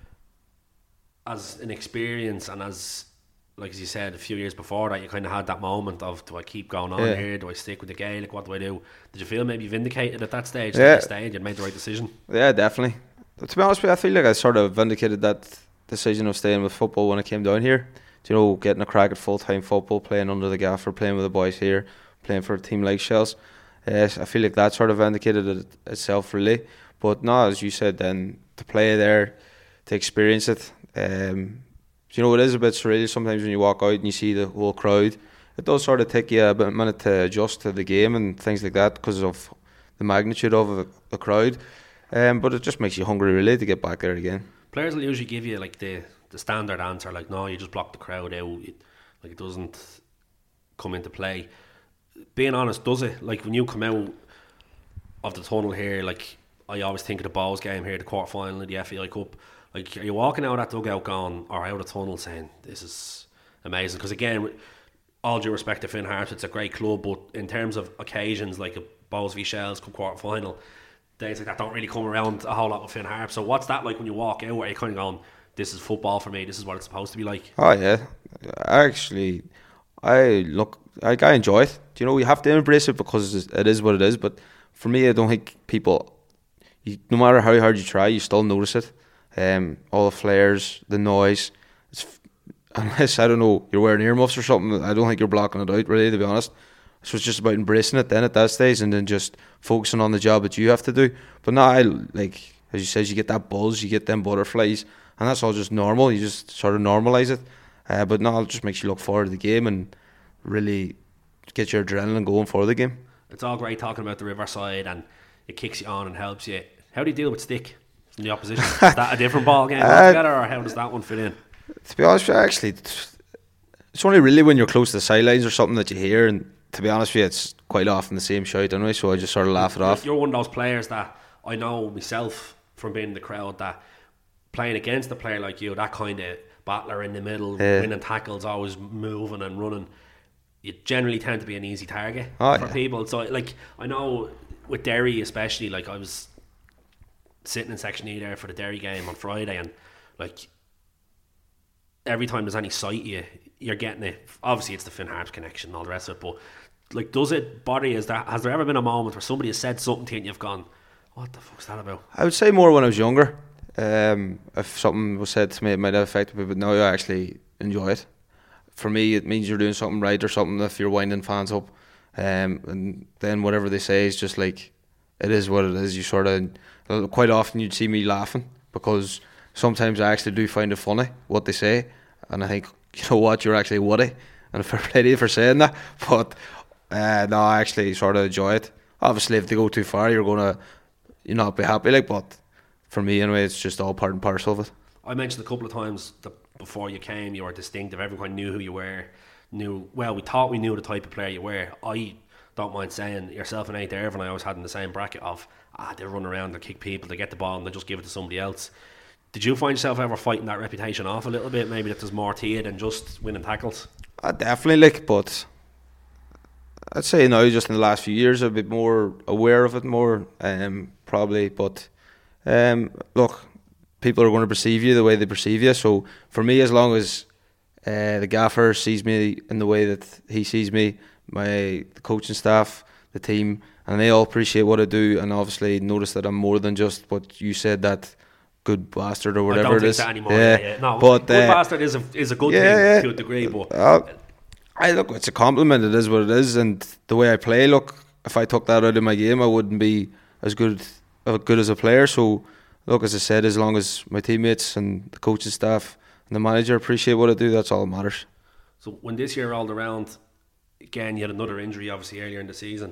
Speaker 7: as an experience and as you said, a few years before that, you kind of had that moment of, do I keep going on here? Do I stick with the Gaelic? What do I do? Did you feel maybe vindicated at that stage? That you stayed, you made the right decision? Yeah,
Speaker 8: definitely. To be honest with you, I feel like I sort of vindicated that decision of staying with football when I came down here. You know, getting a crack at full-time football, playing under the gaffer, playing with the boys here, playing for a team like Shells. I feel like that sort of vindicated it itself, really. But no, as you said, then to play there, to experience it, you know, it is a bit surreal sometimes when you walk out and you see the whole crowd. It does sort of take you a minute to adjust to the game and things like that because of the magnitude of the crowd. But it just makes you hungry, really, to get back there again.
Speaker 7: Players will usually give you like the standard answer, like, no, you just block the crowd out. Like, it doesn't come into play. Being honest, does it? Like, when you come out of the tunnel here, like, I always think of the Bows game here, the quarter-final of the FAI Cup. Like, are you walking out of that dugout going, or out of the tunnel saying, this is amazing? Because again, all due respect to Finn Harps, it's a great club, but in terms of occasions like a Bows v Shells Cup quarter final, days like that don't really come around a whole lot with Finn Harps. So what's that like when you walk out? Are you kind of going, this is football for me, this is what it's supposed to be like?
Speaker 8: Oh yeah, actually, I enjoy it. You know, you have to embrace it because it is what it is. But for me, I don't think people, no matter how hard you try, you still notice it. All the flares, the noise. Unless, I don't know, you're wearing earmuffs or something, I don't think you're blocking it out, really, to be honest. So it's just about embracing it then at that stage, and then just focusing on the job that you have to do. But now, like as you said, you get that buzz, you get them butterflies, and that's all just normal. You just sort of normalise it. But now it just makes you look forward to the game and really get your adrenaline going for the game.
Speaker 7: It's all great talking about the Riverside, and it kicks you on and helps you. How do you deal with stick from the opposition? Is that a different ball game altogether, or how does that one fit in?
Speaker 8: To be honest with you, actually, it's only really when you're close to the sidelines or something that you hear, and to be honest with you, it's quite often the same shout anyway, so I just sort of laugh it off.
Speaker 7: You're one of those players that I know myself from being in the crowd, that playing against a player like you, that kind of battler in the middle, winning tackles, always moving and running, you generally tend to be an easy target for people. So, like, I know with Derry especially, like, I was sitting in Section E there for the Derry game on Friday, and like, every time there's any sight you're getting it. Obviously it's the Finn Harps connection and all the rest of it, but like, does it bother you? Has there ever been a moment where somebody has said something to you and you've gone, what the fuck's that about?
Speaker 8: I would say more when I was younger. If something was said to me, it might have affected me, but now I actually enjoy it. For me, it means you're doing something right or something if you're winding fans up. And then whatever they say is just like, it is what it is. You sort of, quite often you'd see me laughing because sometimes I actually do find it funny what they say, and I think, you know what, you're actually witty, and fair play to you for saying that. But no, I actually sort of enjoy it. Obviously, if they go too far, you're not be happy, like. But for me, anyway, it's just all part and parcel of it.
Speaker 7: I mentioned a couple of times that before you came, you were distinctive. Everyone knew who you were. We thought we knew the type of player you were. I don't mind saying, yourself and Nate Irvine, I always had in the same bracket of, they run around, they kick people, they get the ball, and they just give it to somebody else. Did you find yourself ever fighting that reputation off a little bit? Maybe that there's more to you than just winning tackles?
Speaker 8: Definitely, but I'd say now, just in the last few years, I'm a bit more aware of it more, probably. But look, people are going to perceive you the way they perceive you. So for me, as long as the gaffer sees me in the way that he sees me, the coaching staff, the team, and they all appreciate what I do, and obviously notice that I'm more than just what you said, that good bastard or whatever it is.
Speaker 7: I don't think that anymore. No, but good bastard is a good thing to a degree, but
Speaker 8: look, it's a compliment. It is what it is, and the way I play, look, if I took that out of my game, I wouldn't be as good as a player. So look, as I said, as long as my teammates and the coaching staff and the manager appreciate what I do, that's all that matters.
Speaker 7: So when this year rolled around, again, you had another injury obviously earlier in the season.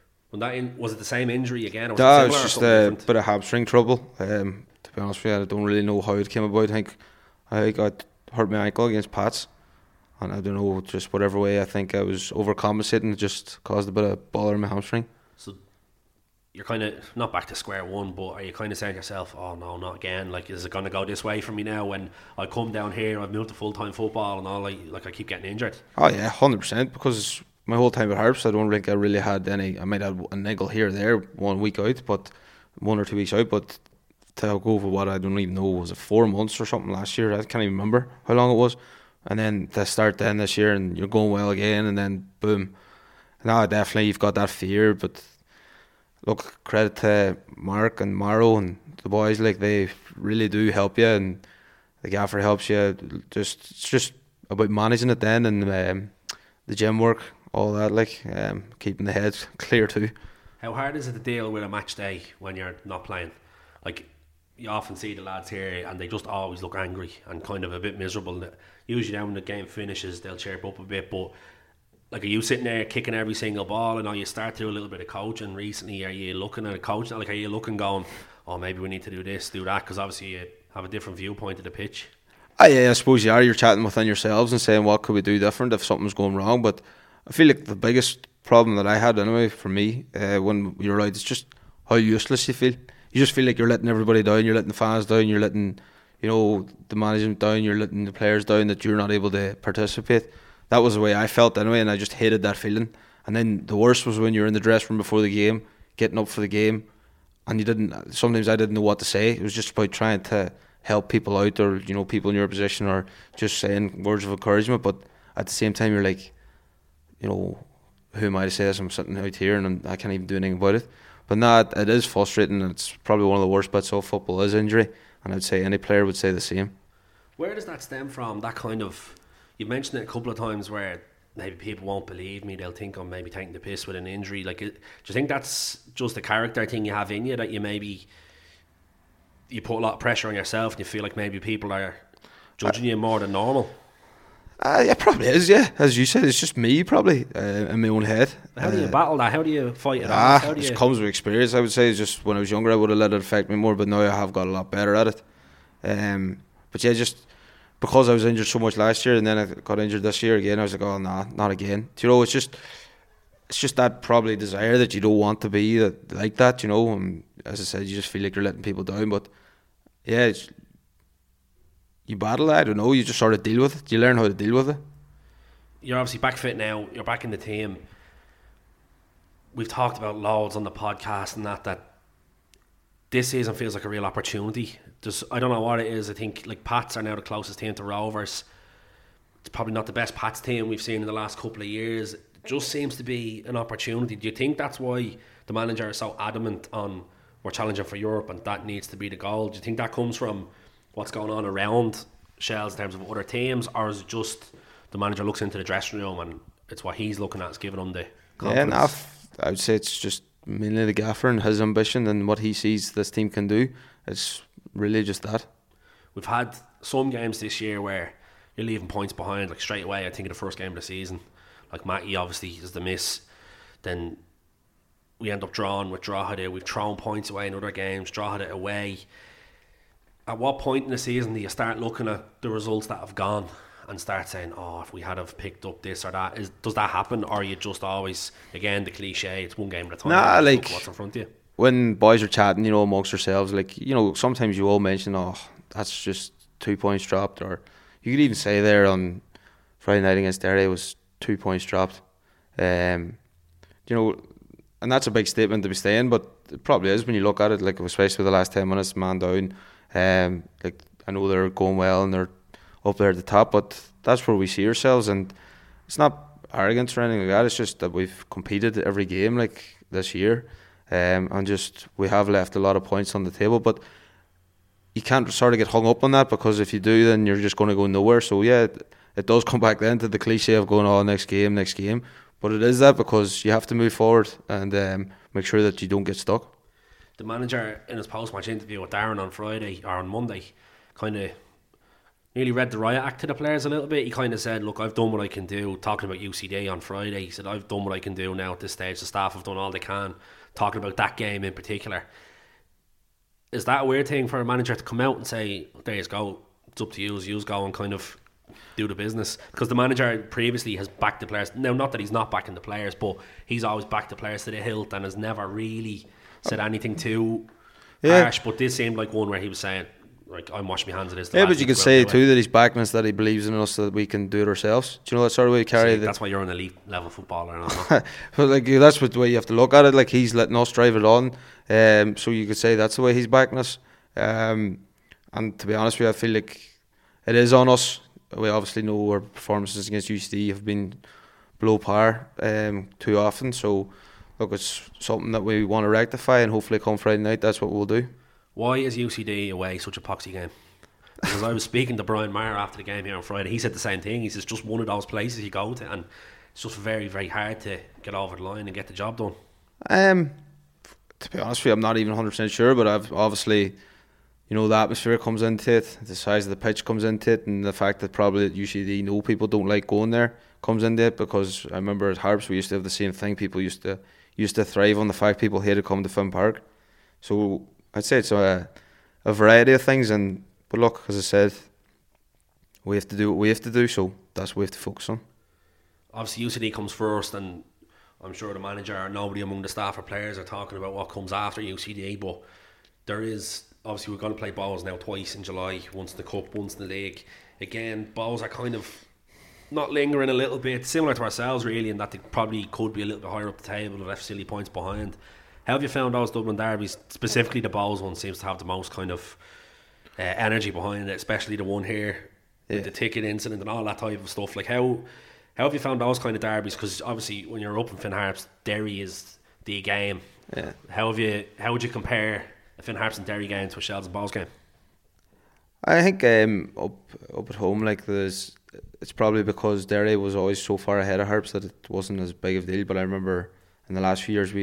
Speaker 7: Was it the same injury again? Or was it
Speaker 8: was just a bit of hamstring trouble. To be honest with you, I don't really know how it came about. I got hurt my ankle against Pats, and I don't know, just whatever way, I think I was overcompensating. It just caused a bit of bother in my hamstring.
Speaker 7: So you're kind of not back to square one, but are you kind of saying to yourself, oh no, not again, like, is it going to go this way for me now when I come down here, I've moved to full-time football and all, like I keep getting injured?
Speaker 8: Oh yeah, 100%, because my whole time at Harps, I don't think I really had any. I might have a niggle here or there 1 week out, but 1 or 2 weeks out, but to go over what I don't even know, was it 4 months or something last year? I can't even remember how long it was. And then to start then this year, and you're going well again, and then boom. Now definitely you've got that fear, but look, credit to Mark and Morrow and the boys, like, they really do help you, and the gaffer helps you. It's just about managing it then, and the gym work, all that, like, keeping the head clear too.
Speaker 7: How hard is it to deal with a match day when you're not playing? Like, you often see the lads here and they just always look angry and kind of a bit miserable. Usually when the game finishes, they'll chirp up a bit, but like, are you sitting there kicking every single ball, and you start to do a little bit of coaching recently? Are you looking at a coach? Like, are you looking going, oh, maybe we need to do this, do that? Because obviously you have a different viewpoint of the pitch.
Speaker 8: Yeah, I suppose you are. You're chatting within yourselves and saying, what could we do different if something's going wrong? But I feel like the biggest problem that I had anyway, for me, when you're out, it's just how useless you feel. You just feel like you're letting everybody down, you're letting the fans down, you're letting you know, the management down, you're letting the players down, that you're not able to participate. That was the way I felt anyway, and I just hated that feeling. And then the worst was when you're in the dressing room before the game, getting up for the game, and sometimes I didn't know what to say. It was just about trying to help people out, or, you know, people in your position, or just saying words of encouragement. But at the same time, you're like, you know, who am I to say this? I'm sitting out here and I can't even do anything about it. But no, it is frustrating, and it's probably one of the worst bits of football is injury, and I'd say any player would say the same.
Speaker 7: Where does that stem from, that kind of, you've mentioned it a couple of times where maybe people won't believe me, they'll think I'm maybe taking the piss with an injury. Like, do you think that's just a character thing you have in you, that you put a lot of pressure on yourself and you feel like maybe people are judging you more than normal?
Speaker 8: Yeah, probably is, yeah. As you said, it's just me, probably, in my own head.
Speaker 7: How do you battle that? How do you fight it off?
Speaker 8: It comes with experience, I would say. It's just when I was younger, I would have let it affect me more, but now I have got a lot better at it. But yeah, just because I was injured so much last year, and then I got injured this year again, I was like, oh, nah, not again. You know, it's just that probably desire that you don't want to be like that, you know. And as I said, you just feel like you're letting people down. But yeah, you battle it, I don't know, you just sort of deal with it. You learn how to deal with it.
Speaker 7: You're obviously back fit now, you're back in the team. We've talked about loads on the podcast and that this season feels like a real opportunity. I don't know what it is. I think like Pats are now the closest team to Rovers. It's probably not the best Pats team we've seen in the last couple of years. It just seems to be an opportunity. Do you think that's why the manager is so adamant on we're challenging for Europe and that needs to be the goal? Do you think that comes from what's going on around Shells in terms of other teams, or is it just the manager looks into the dressing room and it's what he's looking at is giving him the confidence?
Speaker 8: I would say it's just mainly the gaffer and his ambition and what he sees this team can do. It's really just that. We've
Speaker 7: had some games this year where you're leaving points behind, like straight away. I think of the first game of the season, like Matty obviously is the miss, then we end up drawing with Drogheda. We've thrown points away in other games, Drogheda away. At what point in the season do you start looking at the results that have gone and start saying, oh, if we had have picked up this or that? Does that happen, or are you just always, again, the cliche, it's one game at a time?
Speaker 8: Nah, like,
Speaker 7: what's in front of you?
Speaker 8: When boys are chatting, you know, amongst yourselves, like, you know, sometimes you all mention, oh, that's just 2 points dropped, or you could even say there on Friday night against Derry, it was 2 points dropped. You know, and that's a big statement to be saying, but it probably is when you look at it, like, especially with the last 10 minutes, man down. Like, I know they're going well and they're up there at the top, but that's where we see ourselves, and it's not arrogance or anything like that. It's just that we've competed every game like this year, and just we have left a lot of points on the table, but you can't sort of get hung up on that, because if you do, then you're just going to go nowhere. So yeah, it does come back then to the cliche of going, oh, next game, but it is that, because you have to move forward and make sure that you don't get stuck.
Speaker 7: The manager, in his post-match interview with Darren on Friday or on Monday, kind of nearly read the riot act to the players a little bit. He kind of said, look, I've done what I can do. Talking about UCD on Friday, he said, I've done what I can do now at this stage. The staff have done all they can. Talking about that game in particular. Is that a weird thing for a manager to come out and say, there you go, it's up to you go and kind of do the business? Because the manager previously has backed the players. Now, not that he's not backing the players, but he's always backed the players to the hilt and has never really said anything too harsh. But this seemed like one where he was saying, like, I'm washing my hands of this.
Speaker 8: Yeah, but you could say too that he's backing us, that he believes in us, that we can do it ourselves. Do you know that sort of way you carry it?
Speaker 7: That's why you're an elite level footballer.
Speaker 8: But like, that's the way you have to look at it. Like, he's letting us drive it on. So you could say that's the way he's backing us. And to be honest with you, I feel like it is on us. We obviously know our performances against UCD have been below par too often. So look, it's something that we want to rectify, and hopefully come Friday night, that's what we'll do.
Speaker 7: Why is UCD away such a poxy game? Because I was speaking to Brian Maher after the game here on Friday. He said the same thing. He says just one of those places you go to, and it's just very, very hard to get over the line and get the job done.
Speaker 8: To be honest with you, I'm not even 100% sure, but I've obviously, you know, the atmosphere comes into it, the size of the pitch comes into it, and the fact that probably UCD know people don't like going there comes into it. Because I remember at Harps we used to have the same thing. People used to thrive on the fact people hated coming to Finn Park. So I'd say it's a variety of things, but look, as I said, we have to do what we have to do, so that's what we have to focus on.
Speaker 7: Obviously UCD comes first, and I'm sure the manager or nobody among the staff or players are talking about what comes after UCD, but there is obviously we're going to play Bohs now twice in July, once in the Cup, once in the League. Again, Bohs are kind of not lingering a little bit, similar to ourselves really, in that they probably could be a little bit higher up the table, but left silly points behind. How have you found those Dublin derbies? Specifically the Bohs one seems to have the most kind of energy behind it, especially the one here with the ticket incident and all that type of stuff. Like how have you found those kind of derbies? Because obviously when you're up in Finn Harps, Derry is the game. Yeah. How would you compare a Finn Harps and Derry game to a Shells and Bohs game?
Speaker 8: I think up at home, like it's probably because Derry was always so far ahead of Harps that it wasn't as big of a deal. But I remember in the last few years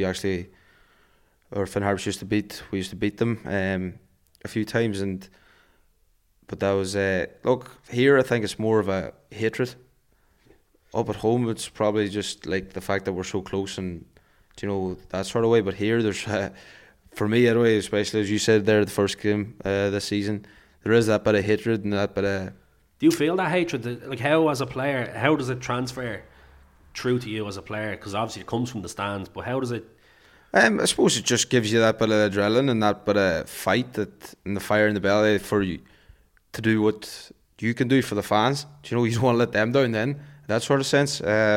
Speaker 8: Finn Harps used to beat them a few times, but that was look here. I think it's more of a hatred. Up at home, it's probably just like the fact that we're so close and that sort of way. But here, there's for me anyway, especially as you said there, the first game this season, there is that bit of hatred and that bit of.
Speaker 7: Do you feel that hatred? Like how, as a player, how does it transfer through to you as a player? Because obviously it comes from the stands, but how does it?
Speaker 8: I suppose it just gives you that bit of adrenaline and that bit of fight and the fire in the belly for you to do what you can do for the fans. You don't want to let them down then, that sort of sense.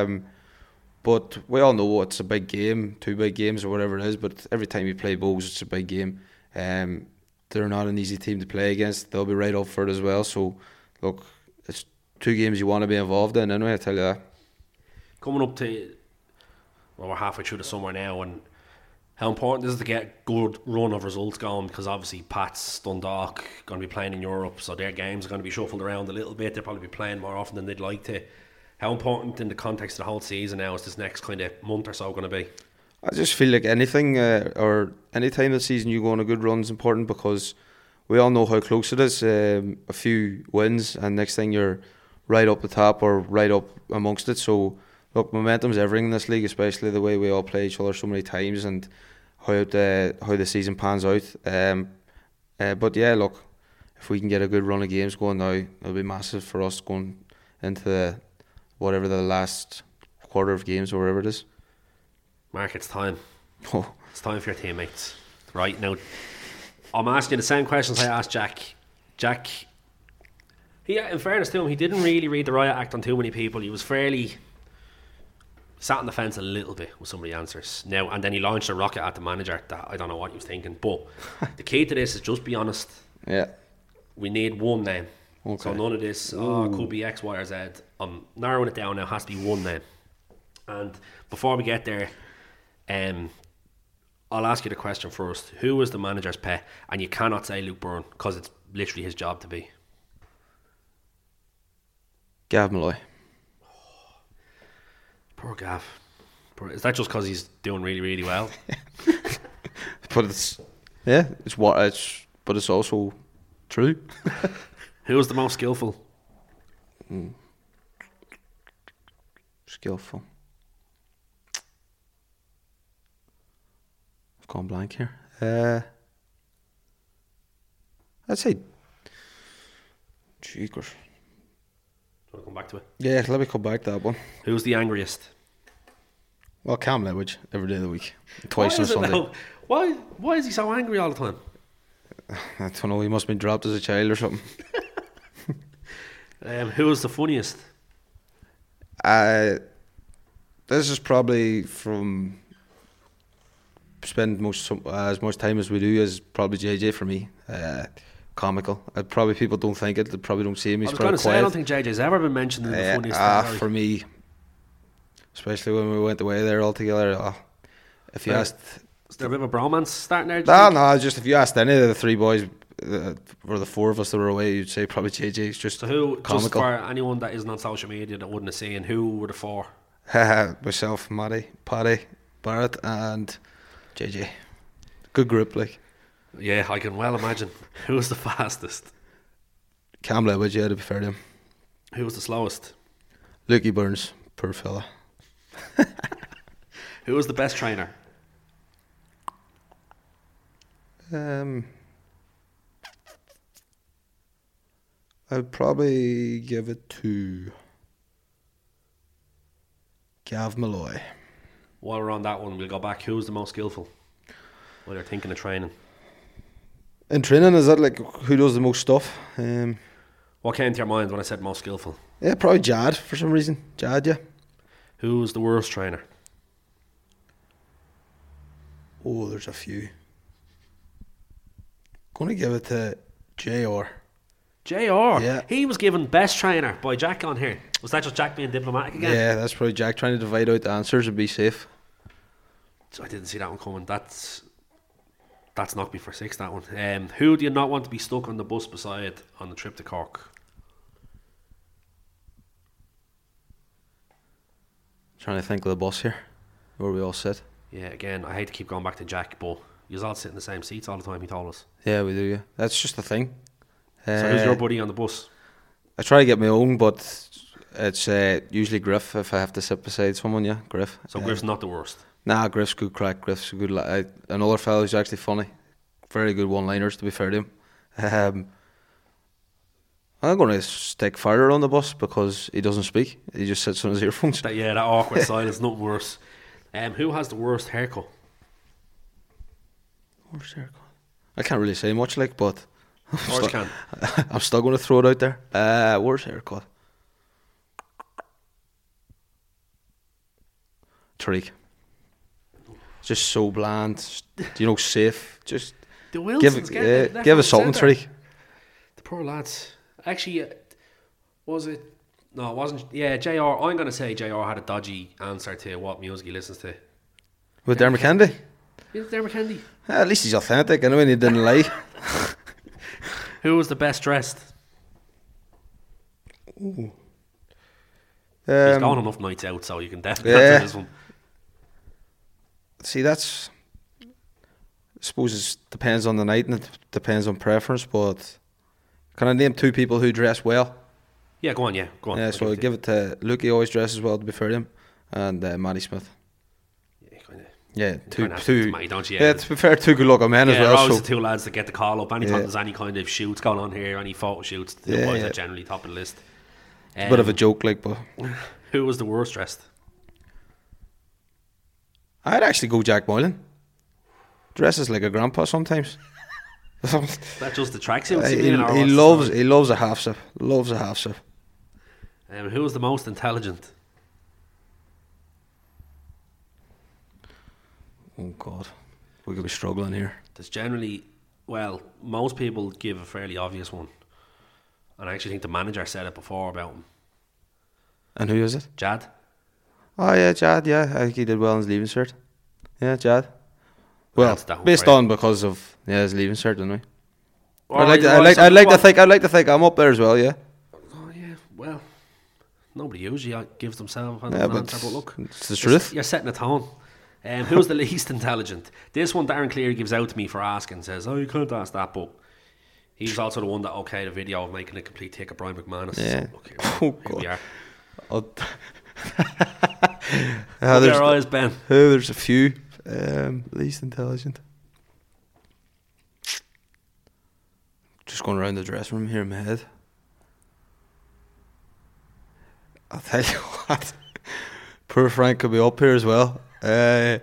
Speaker 8: But we all know it's a big game, 2 big games or whatever it is, but every time you play Bohs, it's a big game. They're not an easy team to play against. They'll be right up for it as well. So, look, it's 2 games you want to be involved in anyway, I tell you that.
Speaker 7: Coming up to, we're halfway through the summer now, and how important is it to get good run of results going? Because obviously Pats, Dundalk going to be playing in Europe, so their games are going to be shuffled around a little bit. They'll probably be playing more often than they'd like to. How important in the context of the whole season now is this next kind of month or so going to be?
Speaker 8: I just feel like anything or any time this season you go on a good run is important, because we all know how close it is. A few wins and next thing you're right up the top or right up amongst it. So look, momentum's everything in this league, especially the way we all play each other so many times and how the season pans out. But yeah, look, if we can get a good run of games going now, it'll be massive for us going into whatever the last quarter of games or whatever it is.
Speaker 7: Mark, it's time. It's time for your teammates. Right now, I'm asking you the same questions I asked Jack. Jack, in fairness to him, he didn't really read the Riot Act on too many people. He was fairly sat on the fence a little bit with some of the answers. Now, and then he launched a rocket at the manager that I don't know what he was thinking. But the key to this is just be honest. Yeah. We need one name. Okay. So none of this, it could be X, Y or Z. I'm narrowing it down now. It has to be one name. And before we get there, I'll ask you the question first. Who was the manager's pet? And you cannot say Luke Byrne, because it's literally his job to be.
Speaker 8: Gav Malloy.
Speaker 7: Poor Gav. Is that just because he's doing really, really well?
Speaker 8: But it's but it's also true.
Speaker 7: Who was the most skillful?
Speaker 8: Skillful. I've gone blank here. I'd say Jeekers.
Speaker 7: Do you want to come back to it?
Speaker 8: Yeah, let me come back to that one.
Speaker 7: Who's the angriest?
Speaker 8: Well, Cam Ledwidge, every day of the week. Twice on Sunday.
Speaker 7: Why is he so angry all the time?
Speaker 8: I don't know, he must have been dropped as a child or something.
Speaker 7: Who was the funniest?
Speaker 8: This is probably from spend as much time as we do is probably JJ for me. Comical. Probably people don't think it. They probably don't see him. He's
Speaker 7: I was going to say, I don't think JJ's ever been mentioned in the funniest.
Speaker 8: For me, especially when we went away there all together. If you asked,
Speaker 7: is there a bit of a bromance starting there?
Speaker 8: No. Just if you asked any of the 3 boys, or the 4 of us that were away, you'd say probably JJ's just.
Speaker 7: So who?
Speaker 8: Comical.
Speaker 7: Just for anyone that isn't on social media that wouldn't have seen, who were the 4?
Speaker 8: Myself, Matty, Paddy, Barrett, and JJ. Good group, like.
Speaker 7: Yeah, I can well imagine. Who was the fastest?
Speaker 8: Cam Ledwidge, yeah, to be fair to him.
Speaker 7: Who was the slowest?
Speaker 8: Lukey Burns, poor fella.
Speaker 7: Who was the best trainer?
Speaker 8: I'd probably give it to Gav Malloy.
Speaker 7: While we're on that one, we'll go back. Who was the most skillful while you're thinking of training?
Speaker 8: In training, is that like who does the most stuff?
Speaker 7: What came to your mind when I said most skillful?
Speaker 8: Yeah, probably Jad for some reason. Jad, yeah.
Speaker 7: Who's the worst trainer?
Speaker 8: Oh, there's a few. Going to give it to JR.
Speaker 7: JR?
Speaker 8: Yeah.
Speaker 7: He was given best trainer by Jack on here. Was that just Jack being diplomatic again?
Speaker 8: Yeah, that's probably Jack trying to divide out the answers and be safe.
Speaker 7: I didn't see that one coming. That's knocked me for 6, that one. Who do you not want to be stuck on the bus beside on the trip to Cork?
Speaker 8: Trying to think of the bus here, where we all sit.
Speaker 7: Yeah, again, I hate to keep going back to Jack, but you all sit in the same seats all the time, he told us.
Speaker 8: Yeah, we do, yeah. That's just the thing.
Speaker 7: So who's your buddy on the bus?
Speaker 8: I try to get my own, but it's usually Griff if I have to sit beside someone, yeah, Griff.
Speaker 7: So Griff's not the worst?
Speaker 8: Nah, Griff's good crack. Griff's a good another fellow who's actually funny. Very good one-liners, to be fair to him. I'm going to stick Farrer on the bus because he doesn't speak. He just sits on his earphones.
Speaker 7: That awkward silence, nothing worse. Who has the worst haircut?
Speaker 8: Worst haircut? I can't really say much, like, but I'm still going to throw it out there. Worst haircut? Tariq. Just so bland, safe. Just
Speaker 7: the Wilsons
Speaker 8: give us something, Tariq.
Speaker 7: The poor lads. Actually, was it? No, it wasn't. Yeah, JR. I'm going to say JR had a dodgy answer to what music he listens to.
Speaker 8: With Dermot Kennedy?
Speaker 7: Is it Dermot Kennedy?
Speaker 8: At least he's authentic anyway, and he didn't lie.
Speaker 7: Who was the best dressed?
Speaker 8: Ooh.
Speaker 7: He's gone enough nights out, so you can definitely answer this one.
Speaker 8: See, I suppose it depends on the night and it depends on preference, but can I name 2 people who dress well?
Speaker 7: Yeah, go on. Yeah,
Speaker 8: so I'll give it to Luke. He always dresses well, to be fair to him, and Matty Smith.
Speaker 7: Yeah, kind of.
Speaker 8: Yeah, two.
Speaker 7: Matty, don't you?
Speaker 8: Yeah, to be fair, 2 good-looking men as well.
Speaker 7: Yeah, always the 2 lads that get the call up. Anytime there's any kind of shoots going on here, any photo shoots, the boys are generally top of the list.
Speaker 8: It's a bit of a joke, like, but
Speaker 7: who was the worst dressed?
Speaker 8: I'd actually go Jack Moylan. Dresses like a grandpa sometimes.
Speaker 7: That just the tracksuits?
Speaker 8: He loves a half sip. Loves a half sip.
Speaker 7: Who was the most intelligent?
Speaker 8: Oh God, we could be struggling here.
Speaker 7: There's generally, most people give a fairly obvious one, and I actually think the manager said it before about him.
Speaker 8: And who is it?
Speaker 7: Jad.
Speaker 8: Oh yeah, Jad. Yeah, I think he did well in his leaving cert. Yeah, Jad. Well, based on because of his leaving cert, didn't we? I'd like to think I'm up there as well. Yeah.
Speaker 7: Oh yeah. Well, nobody usually gives themselves an answer, but look,
Speaker 8: it's the truth.
Speaker 7: You're setting a tone. Who's the least intelligent? This one Darren Cleary gives out to me for asking. Says, "Oh, you can't ask that," but he's also the one that okayed a video of making a complete take of Brian McManus.
Speaker 8: Yeah.
Speaker 7: So, look, here we are.
Speaker 8: There's
Speaker 7: your eyes, Ben.
Speaker 8: There's a few. Least intelligent. Just going around the dressing room here in my head. I'll tell you what. Poor Frank could be up here as well. I'm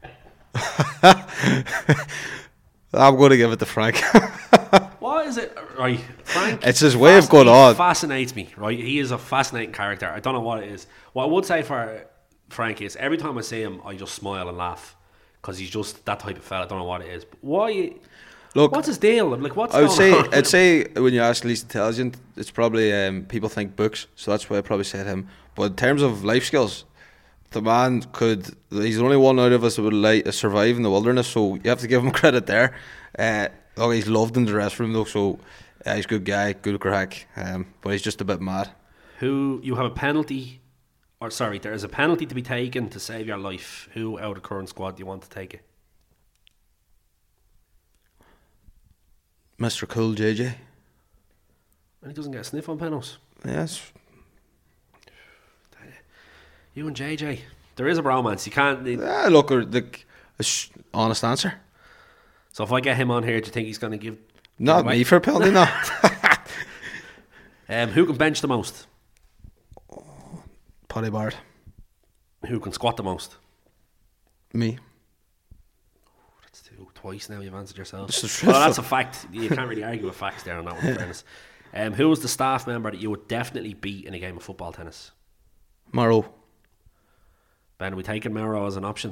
Speaker 8: going to give it to Frank.
Speaker 7: What is it? Right, Frank.
Speaker 8: It's his way of going on.
Speaker 7: Fascinates me, right? He is a fascinating character. I don't know what it is. What I would say for Frank is every time I see him, I just smile and laugh because he's just that type of fella. I don't know what it is. But why? Look, what's his deal? Like, what's going on?
Speaker 8: I'd say when you ask least intelligent, it's probably people think books, so that's why I probably said him. But in terms of life skills, the man he's the only one out of us that would survive in the wilderness, so you have to give him credit there. He's loved in the dressing room though, so he's a good guy, good crack, but he's just a bit mad.
Speaker 7: There is a penalty to be taken to save your life. Who out of the current squad do you want to take it?
Speaker 8: Mr. Cool JJ.
Speaker 7: And he doesn't get a sniff on penalties.
Speaker 8: Yes.
Speaker 7: You and JJ, there is a bromance. You can't.
Speaker 8: Look, honest answer.
Speaker 7: So if I get him on here, do you think he's going to give?
Speaker 8: Not me for a penalty, no.
Speaker 7: Who can bench the most?
Speaker 8: Paddy Barrett.
Speaker 7: Who can squat the most?
Speaker 8: Me.
Speaker 7: That's 2. twice now. You've answered yourself.
Speaker 8: This is
Speaker 7: Well,
Speaker 8: dreadful.
Speaker 7: that's a fact. You can't really argue with facts there on that one, in fairness. Who was the staff member that you would definitely beat in a game of football tennis?
Speaker 8: Morrow.
Speaker 7: Ben, are we taking Mauro as an option?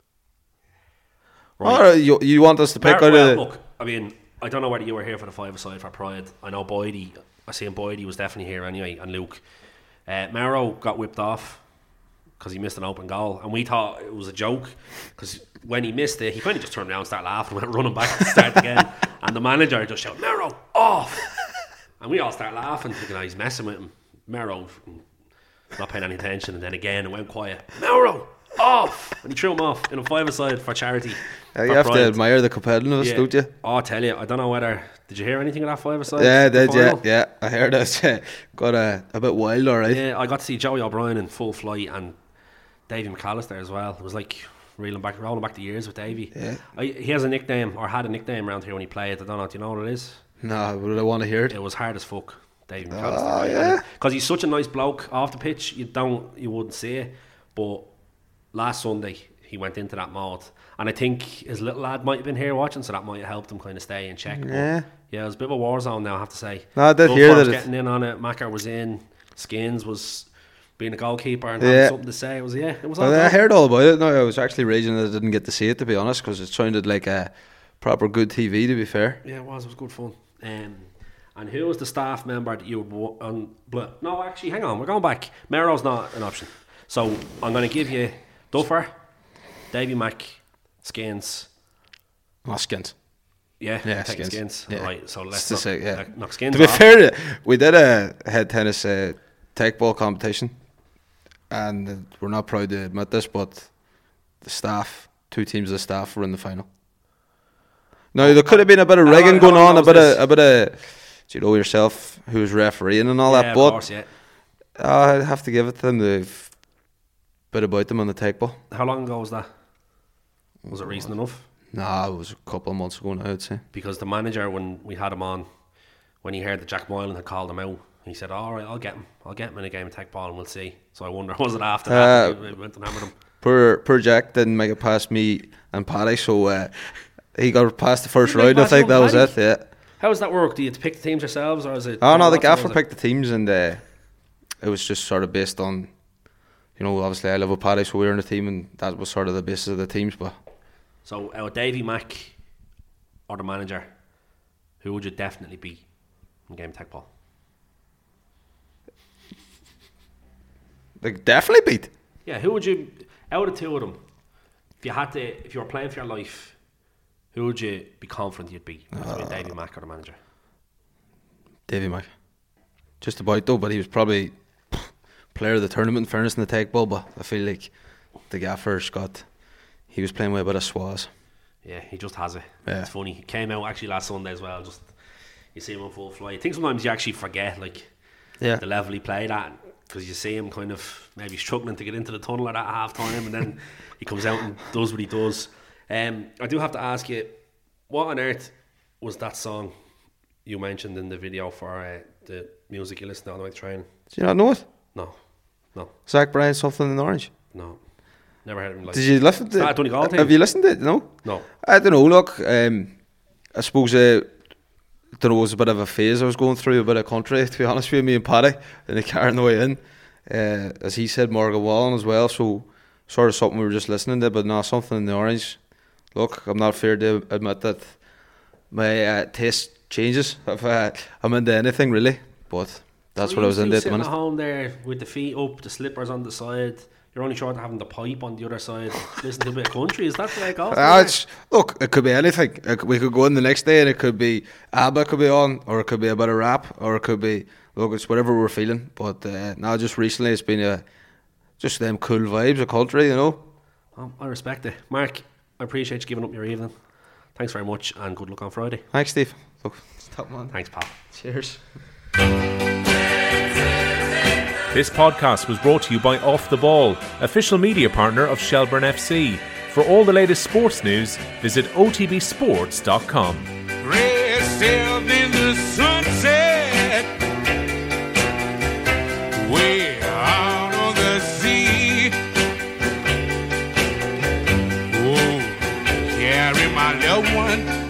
Speaker 8: Right. You want us to pick out
Speaker 7: well,
Speaker 8: of...
Speaker 7: look, I mean, I don't know whether you were here for the five-a-side for Pride. I know Boydie, I seen Boydie was definitely here anyway, and Luke. Mauro got whipped off because he missed an open goal, and we thought it was a joke because when he missed it, he kind of just turned around and started laughing and went running back to start again, and the manager just shouted, "Mauro, off!" And we all started laughing, thinking, oh, he's messing with him. Mauro, not paying any attention, and then again it went quiet. Mauro, off! And he threw him off in a five-a-side for charity.
Speaker 8: You have to admire the competitiveness, don't you?
Speaker 7: Oh, I tell you, I don't know whether... Did you hear anything of that five-a-side?
Speaker 8: Yeah, I did, yeah. I heard it. Got a bit wild, alright.
Speaker 7: Yeah, I got to see Joey O'Brien in full flight and Davy McAllister as well. It was like rolling back the years with Davy.
Speaker 8: Yeah.
Speaker 7: He has a nickname, or had a nickname around here when he played. I don't know, do you know what it is?
Speaker 8: No, but I want to hear it.
Speaker 7: It was hard as fuck, Davy McAllister.
Speaker 8: Oh, yeah.
Speaker 7: Because he's such a nice bloke off the pitch, you wouldn't see it. But last Sunday, he went into that mode. And I think his little lad might have been here watching, so that might have helped him kind of stay in check.
Speaker 8: Yeah.
Speaker 7: But yeah, it was a bit of a war zone now, I have to say.
Speaker 8: No, I did hear that.
Speaker 7: Was getting in on it. Macker was in. Skins was being a goalkeeper and having something to say. It was all
Speaker 8: I heard all about it. No, I was actually raging that I didn't get to see it, to be honest, because it sounded like a proper good TV, to be fair.
Speaker 7: Yeah, it was good fun. And who was the staff member that you would... no, actually, hang on, we're going back. Mauro's not an option. So I'm going to give you Duffer, Davy Mack, Skins.
Speaker 8: Oh, Skins.
Speaker 7: Yeah,
Speaker 8: Skins.
Speaker 7: Yeah. Right, so let's knock Skins
Speaker 8: To be
Speaker 7: off.
Speaker 8: fair, we did a head tennis tech ball competition, and we're not proud to admit this, but the staff, 2 teams of the staff, were in the final. Now there could have been a bit of rigging going on, a bit of, do you know yourself who was refereeing and all that? But
Speaker 7: of course, yeah.
Speaker 8: I'd have to give it to them. They've bit about them on the tech ball.
Speaker 7: How long ago was that? Was it recent enough?
Speaker 8: Nah, it was a couple of months ago now, I'd say.
Speaker 7: Because the manager, when we had him on, when he heard that Jack Moylan had called him out, he said, "All right, I'll get him in a game of tech ball and we'll see." So I wonder, was it after that we went and hammered him?
Speaker 8: Poor Jack didn't make it past me and Paddy, so he got past the first round. I think that was it. Yeah.
Speaker 7: How does that work? Do you pick the teams yourselves, or is it?
Speaker 8: Oh no, the gaffer picked the teams, and it was just sort of based on, obviously I live with Paddy, so we were in the team, and that was sort of the basis of the teams. But
Speaker 7: so, Davy Mack or the manager, who would you definitely beat in game of tech ball?
Speaker 8: Like definitely beat.
Speaker 7: Yeah, who would you out of 2 of them? If you were playing for your life, who would you be confident you'd beat between Davy Mack or the manager?
Speaker 8: Davy Mack. Just about though, but he was probably player of the tournament in fairness in the tech ball, but I feel like the gaffer Scott, he was playing with a bit of swaz.
Speaker 7: Yeah, he just has it.
Speaker 8: Yeah.
Speaker 7: It's funny. He came out actually last Sunday as well. Just you see him on full flight. I think sometimes you actually forget the level he played at, because you see him kind of maybe struggling to get into the tunnel at that half time, and then he comes out and does what he does. I do have to ask you, what on earth was that song you mentioned in the video for the music you listen to on the way to training?
Speaker 8: Do you not know it?
Speaker 7: No.
Speaker 8: Zach Bryan, Something in Orange.
Speaker 7: No, never heard of him.
Speaker 8: Did you listen to it? Have you listened to it? No. I don't know. Look, I suppose it was a bit of a phase I was going through, a bit of country, to be honest with you, me and Paddy in the car on the way in. As he said, Morgan Wallen as well, so sort of something we were just listening to, but no, Something in the Orange. Look, I'm not afraid to admit that my taste changes if I'm into anything really, but that's what I was into at the minute.
Speaker 7: Sitting at home there with the feet up, the slippers on the side, you're only short of having the pipe on the other side, listen to a bit of country. Is that the way it goes?
Speaker 8: Look, it could be anything. We could go in the next day and it could be ABBA could be on, or it could be a bit of rap, or it could be, look, it's whatever we're feeling. But now just recently it's been just them cool vibes of country,
Speaker 7: I respect it. Mark, I appreciate you giving up your evening. Thanks very much and good luck on Friday.
Speaker 8: Thanks, Steve. Look, stop, man.
Speaker 7: Thanks, pal.
Speaker 8: Cheers.
Speaker 1: This podcast was brought to you by Off the Ball, official media partner of Shelburne FC. For all the latest sports news, visit otbsports.com.
Speaker 9: Rest in the sunset, way out on the sea. Oh, carry my my loved one.